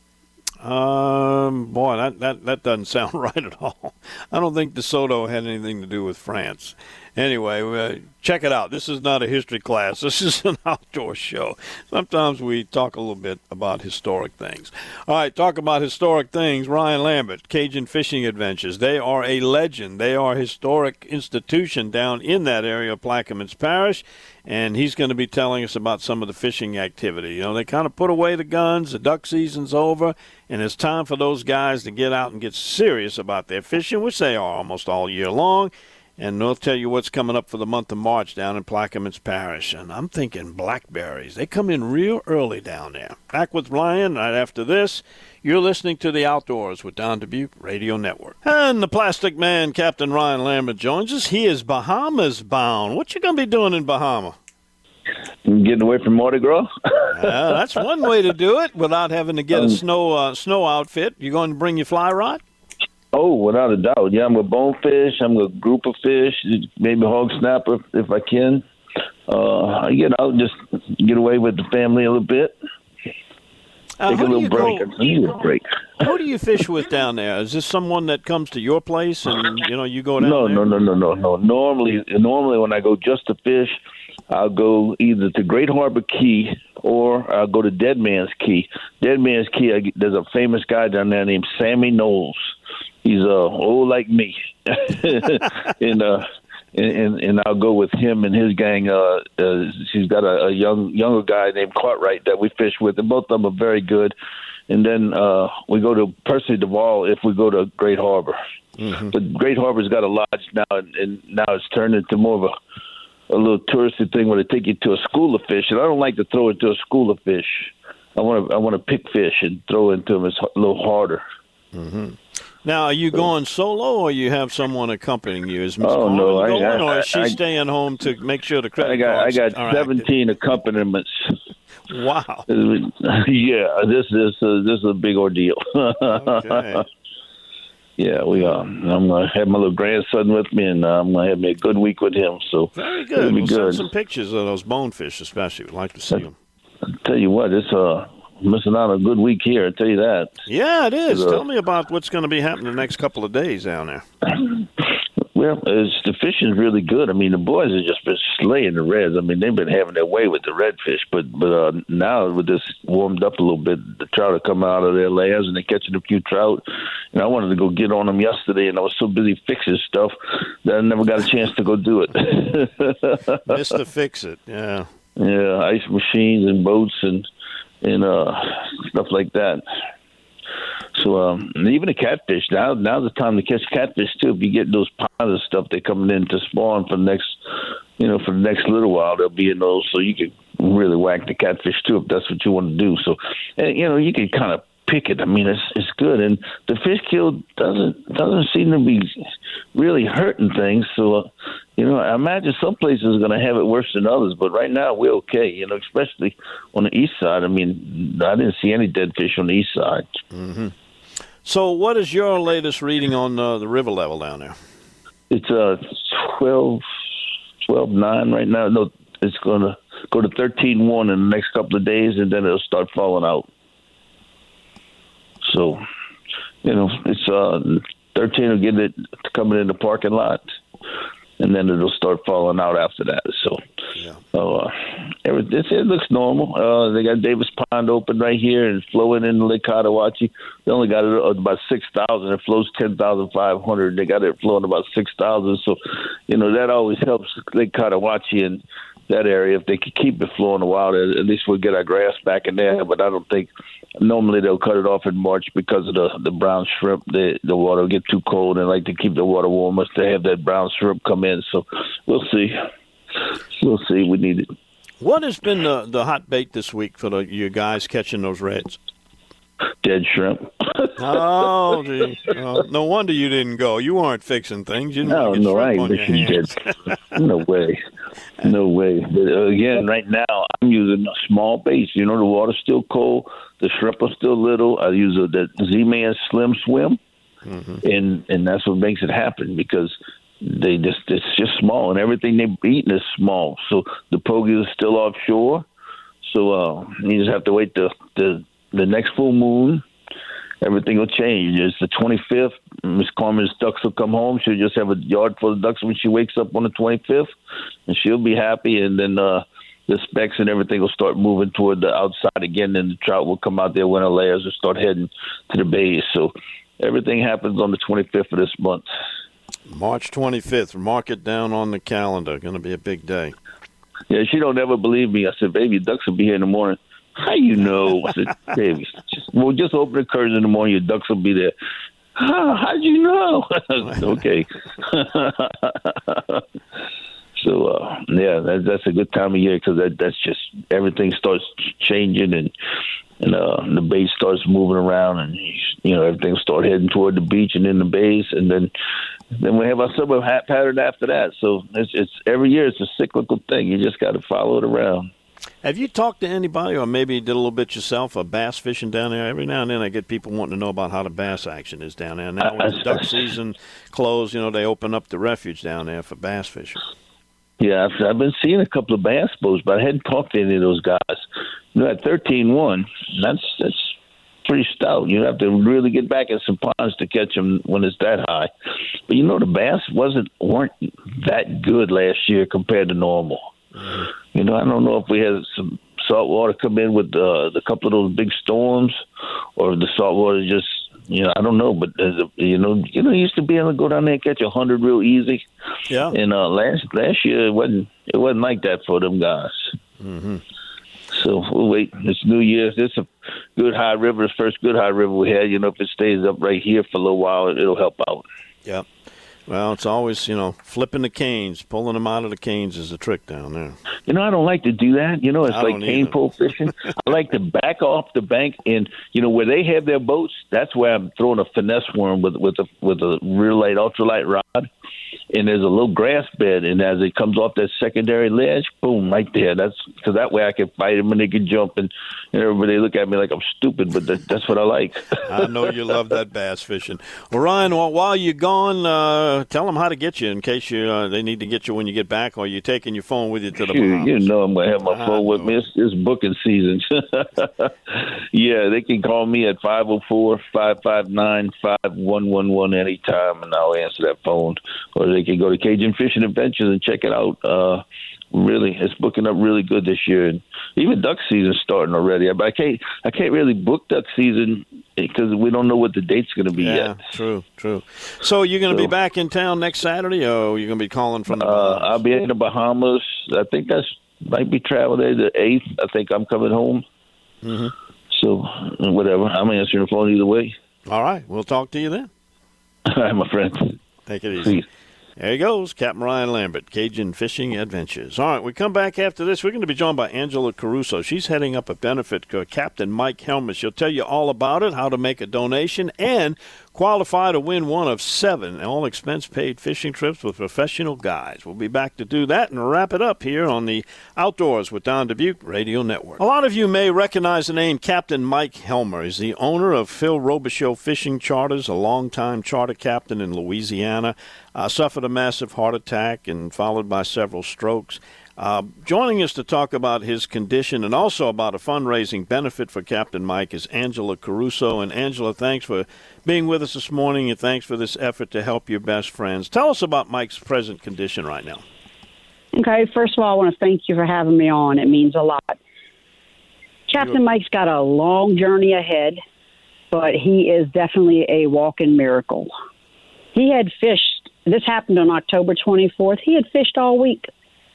Um, boy, that, that, that doesn't sound right at all. I don't think DeSoto had anything to do with France. Anyway, uh, check it out. This is not a history class. This is an outdoor show. Sometimes we talk a little bit about historic things. All right, talk about historic things. Ryan Lambert, Cajun Fishing Adventures. They are a legend. They are a historic institution down in that area of Plaquemines Parish, and he's going to be telling us about some of the fishing activity. You know, they kind of put away the guns. The duck season's over, and it's time for those guys to get out and get serious about their fishing, which they are almost all year long. And they'll tell you what's coming up for the month of March down in Plaquemines Parish. And I'm thinking blackberries. They come in real early down there. Back with Ryan right after this. You're listening to The Outdoors with Don Dubuque Radio Network. And the Plastic Man, Captain Ryan Lambert, joins us. He is Bahamas bound. What you going to be doing in Bahama? Getting away from Mardi Gras. uh, that's one way to do it without having to get um, a snow uh, snow outfit. You going to bring your fly rod? Oh, without a doubt. Yeah, I'm a bonefish. I'm a group of fish, maybe hog snapper if, if I can. Uh, I get out, just get away with the family a little bit. Uh, Take a little break. Go, I need a break. Who do you fish with down there? Is this someone that comes to your place and you know you go down no, there? No, no, no, no, no. Normally, normally when I go just to fish, I'll go either to Great Harbor Key or I'll go to Dead Man's Key. Dead Man's Key, I, there's a famous guy down there named Sammy Knowles. He's uh, old like me, and, uh, and and I'll go with him and his gang. Uh, uh, he's got a, a young younger guy named Cartwright that we fish with, and both of them are very good. And then uh, we go to Percy Duval if we go to Great Harbor. Mm-hmm. But Great Harbor's got a lodge now, and, and now it's turned into more of a, a little touristy thing where they take you to a school of fish, and I don't like to throw into a school of fish. I want to I want to pick fish and throw into them. It's a little harder. Mm-hmm. Now, are you going solo, or you have someone accompanying you? Is Miss Oh Carmen no, I, going, I, or is she I, staying home to make sure the credit I got cards I got are seventeen accompaniments. Wow. Yeah, this is uh, this is a big ordeal. Okay. Yeah, we are. I'm gonna have my little grandson with me, and uh, I'm gonna have me a good week with him. So very good. It'll be We'll good. send some pictures of those bonefish, especially. We'd like to see them. I'll tell you what, it's uh missing out on a good week here. I tell you that. Yeah, it is. Uh, Tell me about what's going to be happening the next couple of days down there. Well, it's, the fishing's really good. I mean, the boys have just been slaying the reds. I mean, they've been having their way with the redfish, but but uh, now with this warmed up a little bit, the trout are coming out of their layers and they're catching a few trout. And I wanted to go get on them yesterday, and I was so busy fixing stuff that I never got a chance to go do it. Mister Fix It, yeah. Yeah, ice machines and boats and and uh, stuff like that. So um, and even the catfish, now now's the time to catch catfish too. If you get those ponds and stuff, they're coming in to spawn for the next, you know, for the next little while. They'll be in those, so you can really whack the catfish too if that's what you want to do. So, and, you know, you can kind of pick it. I mean, it's it's good, and the fish kill doesn't doesn't seem to be really hurting things. So, uh, you know, I imagine some places are going to have it worse than others, but right now we're okay. You know, especially on the east side. I mean, I didn't see any dead fish on the east side. Mm-hmm. So, what is your latest reading on uh, the river level down there? It's uh twelve, twelve nine right now. No, it's going to go to thirteen one in the next couple of days, and then it'll start falling out. So, you know, it's uh, thirteen will get it coming in the parking lot, and then it'll start falling out after that. So, yeah. so uh, everything, it looks normal. Uh, they got Davis Pond open right here and flowing into Lake Cotahuachi. They only got it at about six thousand. It flows ten thousand five hundred. They got it flowing about six thousand. So, you know, that always helps Lake Cotahuachi and that area. If they could keep it flowing a while, at least we'll get our grass back in there. But I don't think normally they'll cut it off in March because of the the brown shrimp. The the water will get too cold, and like to keep the water warmer to have that brown shrimp come in. So we'll see. We'll see. We need it. What has been the, the hot bait this week for the, you guys catching those reds? Dead shrimp. oh, gee. oh, no wonder you didn't go. You weren't fixing things. You didn't no, want to get no, I shrimp ain't on your fixing hands. dead. No way. No way. But uh, again, right now, I'm using a small bait. You know, the water's still cold. The shrimp are still little. I use a, the Z-Man Slim Swim, mm-hmm. and, and that's what makes it happen because they just it's just small, and everything they're eating is small. So the pogies are still offshore. So uh, you just have to wait the, the the next full moon. Everything will change. It's the twenty-fifth. Miss Carmen's ducks will come home. She'll just have a yard full of ducks when she wakes up on the twenty-fifth, and she'll be happy. And then uh, the specks and everything will start moving toward the outside again, and the trout will come out their winter layers and start heading to the bays. So everything happens on the twenty-fifth of this month. March twenty-fifth. Mark it down on the calendar. Going to be a big day. Yeah, she don't ever believe me. I said, baby, ducks will be here in the morning. How you know? I said, baby, just, well, just open the curtains in the morning. Your ducks will be there. How, how'd you know? Okay. So, uh, yeah, that, that's a good time of year because that, that's just everything starts changing and and uh, the base starts moving around and, you know, everything starts heading toward the beach and in the bays. And then then we have our summer hat pattern after that. So it's, it's every year it's a cyclical thing. You just got to follow it around. Have you talked to anybody or maybe did a little bit yourself of bass fishing down there? Every now and then I get people wanting to know about how the bass action is down there. Now with the duck season closed, you know, they open up the refuge down there for bass fishing. Yeah, I've, I've been seeing a couple of bass boats, but I hadn't talked to any of those guys. You know, at thirteen one, that's that's pretty stout. You have to really get back in some ponds to catch them when it's that high. But you know, the bass wasn't weren't that good last year compared to normal. Mm-hmm. You know, I don't know if we had some salt water come in with uh, the couple of those big storms, or the salt water just. You know, I don't know, but a, you know, you know, you used to be able to go down there and catch a hundred real easy. Yeah. And uh, last last year it wasn't it wasn't like that for them guys. Mm-hmm. So we'll wait. It's New Year's. It's a good high river. The first good high river we had. You know, if it stays up right here for a little while, it'll help out. Yeah. Well, it's always, you know, flipping the canes, pulling them out of the canes is the trick down there. You know, I don't like to do that. You know, it's I like cane pole fishing. I like to back off the bank, and you know where they have their boats. That's where I'm throwing a finesse worm with with a with a real light ultralight rod, and there's a little grass bed, and as it comes off that secondary ledge, boom, right there. That's because that way I can fight them and they can jump, and, and everybody look at me like I'm stupid, but that, that's what I like. I know you love that bass fishing. Well, Ryan, while, while you're gone, uh, tell them how to get you in case you uh, they need to get you when you get back, or you're taking your phone with you to the Shoot, you know I'm going to have my phone with me. It's, it's booking season. Yeah, they can call me at five oh four, five five nine, five one one one anytime, and I'll answer that phone. Or they can go to Cajun Fishing Adventures and check it out. Uh, really, it's booking up really good this year. And even duck season's starting already. But I can't, I can't really book duck season because we don't know what the date's going to be yeah, yet. True, true. So you're going to So- be back in town next Saturday, or you're going to be calling from the Uh, I'll be in the Bahamas. I think that's might be travel day the eighth. I think I'm coming home. Mm-hmm. So whatever. I'm answering the phone either way. All right, we'll talk to you then. All right, my friend. Take it easy. Peace. There he goes, Captain Ryan Lambert, Cajun Fishing Adventures. All right, we come back after this. We're going to be joined by Angela Caruso. She's heading up a benefit to Captain Mike Helmer. She'll tell you all about it, how to make a donation, and qualify to win one of seven all-expense-paid fishing trips with professional guides. We'll be back to do that and wrap it up here on the Outdoors with Don Dubuque Radio Network. A lot of you may recognize the name Captain Mike Helmer. He's the owner of Phil Robichaux Fishing Charters, a longtime charter captain in Louisiana. Uh, suffered a massive heart attack and followed by several strokes. Uh, joining us to talk about his condition and also about a fundraising benefit for Captain Mike is Angela Caruso. And Angela, thanks for being with us this morning, and thanks for this effort to help your best friends. Tell us about Mike's present condition right now. Okay, first of all, I want to thank you for having me on. It means a lot. Captain Mike's got a long journey ahead, but he is definitely a walking miracle. He had fished. This happened on October twenty-fourth. He had fished all week.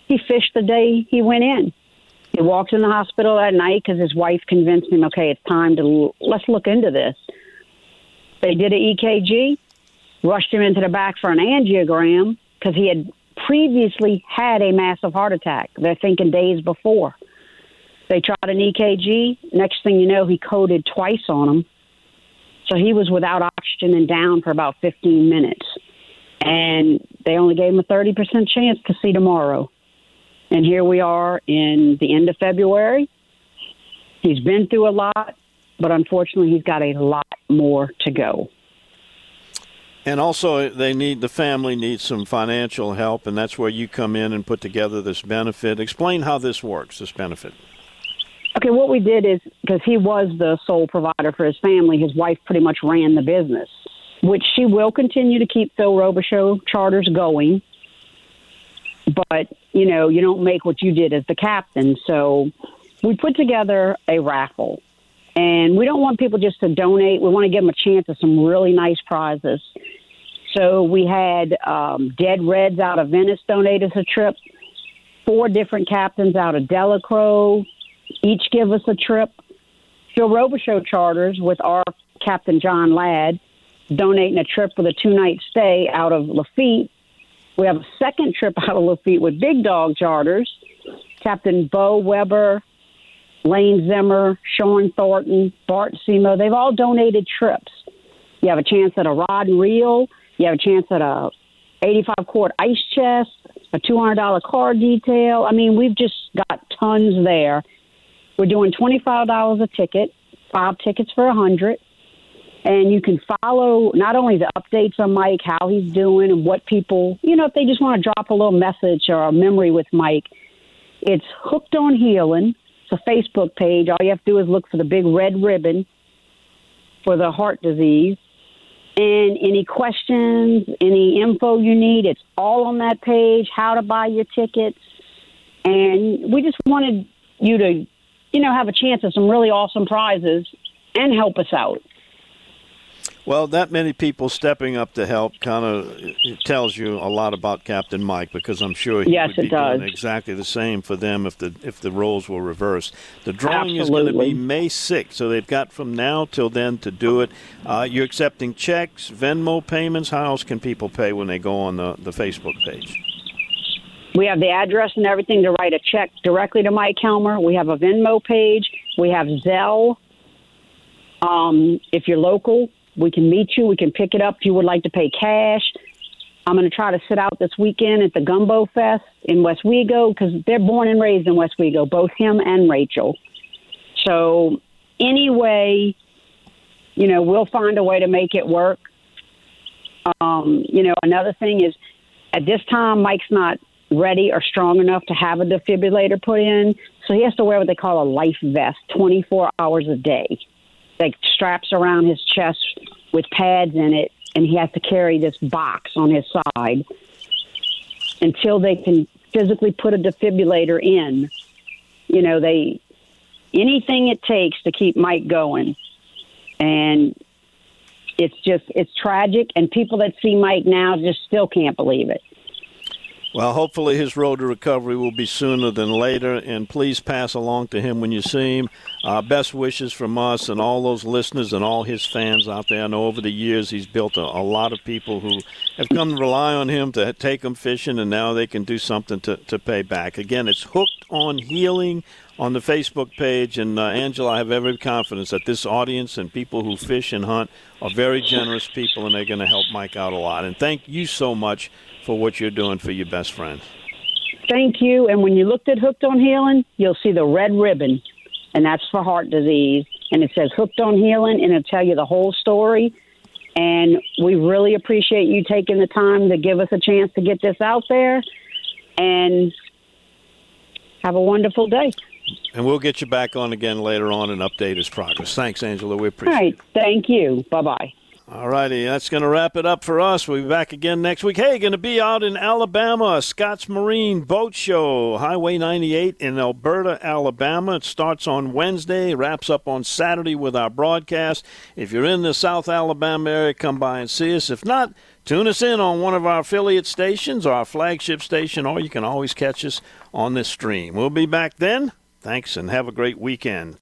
He fished the day he went in. He walked in the hospital that night because his wife convinced him, okay, it's time to, let's look into this. They did an E K G, rushed him into the back for an angiogram because he had previously had a massive heart attack. They're thinking days before. They tried an E K G. Next thing you know, he coded twice on him. So he was without oxygen and down for about fifteen minutes. And they only gave him a thirty percent chance to see tomorrow. And here we are in the end of February. He's been through a lot, but unfortunately he's got a lot more to go. And also, they need the family needs some financial help, and that's where you come in and put together this benefit. Explain how this works, this benefit. Okay, what we did is, because he was the sole provider for his family, his wife pretty much ran the business, which she will continue to keep Phil Robichaux charters going. But, you know, you don't make what you did as the captain. So we put together a raffle. And we don't want people just to donate. We want to give them a chance at some really nice prizes. So we had um, Dead Reds out of Venice donate us a trip. Four different captains out of Delacroix each give us a trip. Phil Robichaux charters with our captain, John Ladd, donating a trip with a two-night stay out of Lafitte. We have a second trip out of Lafitte with Big Dog charters. Captain Bo Weber, Lane Zimmer, Sean Thornton, Bart Semo, they've all donated trips. You have a chance at a rod and reel. You have a chance at a eighty-five quart ice chest, a two hundred dollars car detail. I mean, we've just got tons there. We're doing twenty-five dollars a ticket, five tickets for one hundred dollars. And you can follow not only the updates on Mike, how he's doing, and what people, you know, if they just want to drop a little message or a memory with Mike, it's Hooked on Healing. It's a Facebook page. All you have to do is look for the big red ribbon for the heart disease. And any questions, any info you need, it's all on that page, how to buy your tickets. And we just wanted you to, you know, have a chance at some really awesome prizes and help us out. Well, that many people stepping up to help kind of tells you a lot about Captain Mike, because I'm sure he yes, would be it does. doing exactly the same for them if the if the roles were reversed. The drawing Absolutely. is going to be May sixth, so they've got from now till then to do it. Uh, you're accepting checks, Venmo payments. How else can people pay when they go on the, the Facebook page? We have the address and everything to write a check directly to Mike Helmer. We have a Venmo page. We have Zelle. Um, if you're local, we can meet you. We can pick it up if you would like to pay cash. I'm going to try to sit out this weekend at the Gumbo Fest in Westwego because they're born and raised in Westwego, both him and Rachel. So anyway, you know, we'll find a way to make it work. Um, you know, another thing is at this time, Mike's not ready or strong enough to have a defibrillator put in, so he has to wear what they call a life vest twenty-four hours a day. That straps around his chest with pads in it, and he has to carry this box on his side until they can physically put a defibrillator in. You know, they anything it takes to keep Mike going. And it's just, it's tragic, and people that see Mike now just still can't believe it. Well, hopefully his road to recovery will be sooner than later, and please pass along to him when you see him. Uh, best wishes from us and all those listeners and all his fans out there. I know over the years he's built a, a lot of people who have come to rely on him to take them fishing, and now they can do something to, to pay back. Again, it's Hooked on Healing on the Facebook page, and uh, Angela, I have every confidence that this audience and people who fish and hunt are very generous people, and they're going to help Mike out a lot. And thank you so much for what you're doing for your best friend. Thank you. And when you looked at Hooked on Healing, you'll see the red ribbon, and that's for heart disease. And it says Hooked on Healing, and it'll tell you the whole story. And we really appreciate you taking the time to give us a chance to get this out there. And have a wonderful day. And we'll get you back on again later on and update his progress. Thanks, Angela. We appreciate it. All right. Thank you. Bye-bye. All righty, that's going to wrap it up for us. We'll be back again next week. Hey, going to be out in Alabama, Scott's Marine Boat Show, Highway ninety-eight in Alberta, Alabama. It starts on Wednesday, wraps up on Saturday with our broadcast. If you're in the South Alabama area, come by and see us. If not, Tune us in on one of our affiliate stations or our flagship station, or you can always catch us on this stream. We'll be back then. Thanks, and have a great weekend.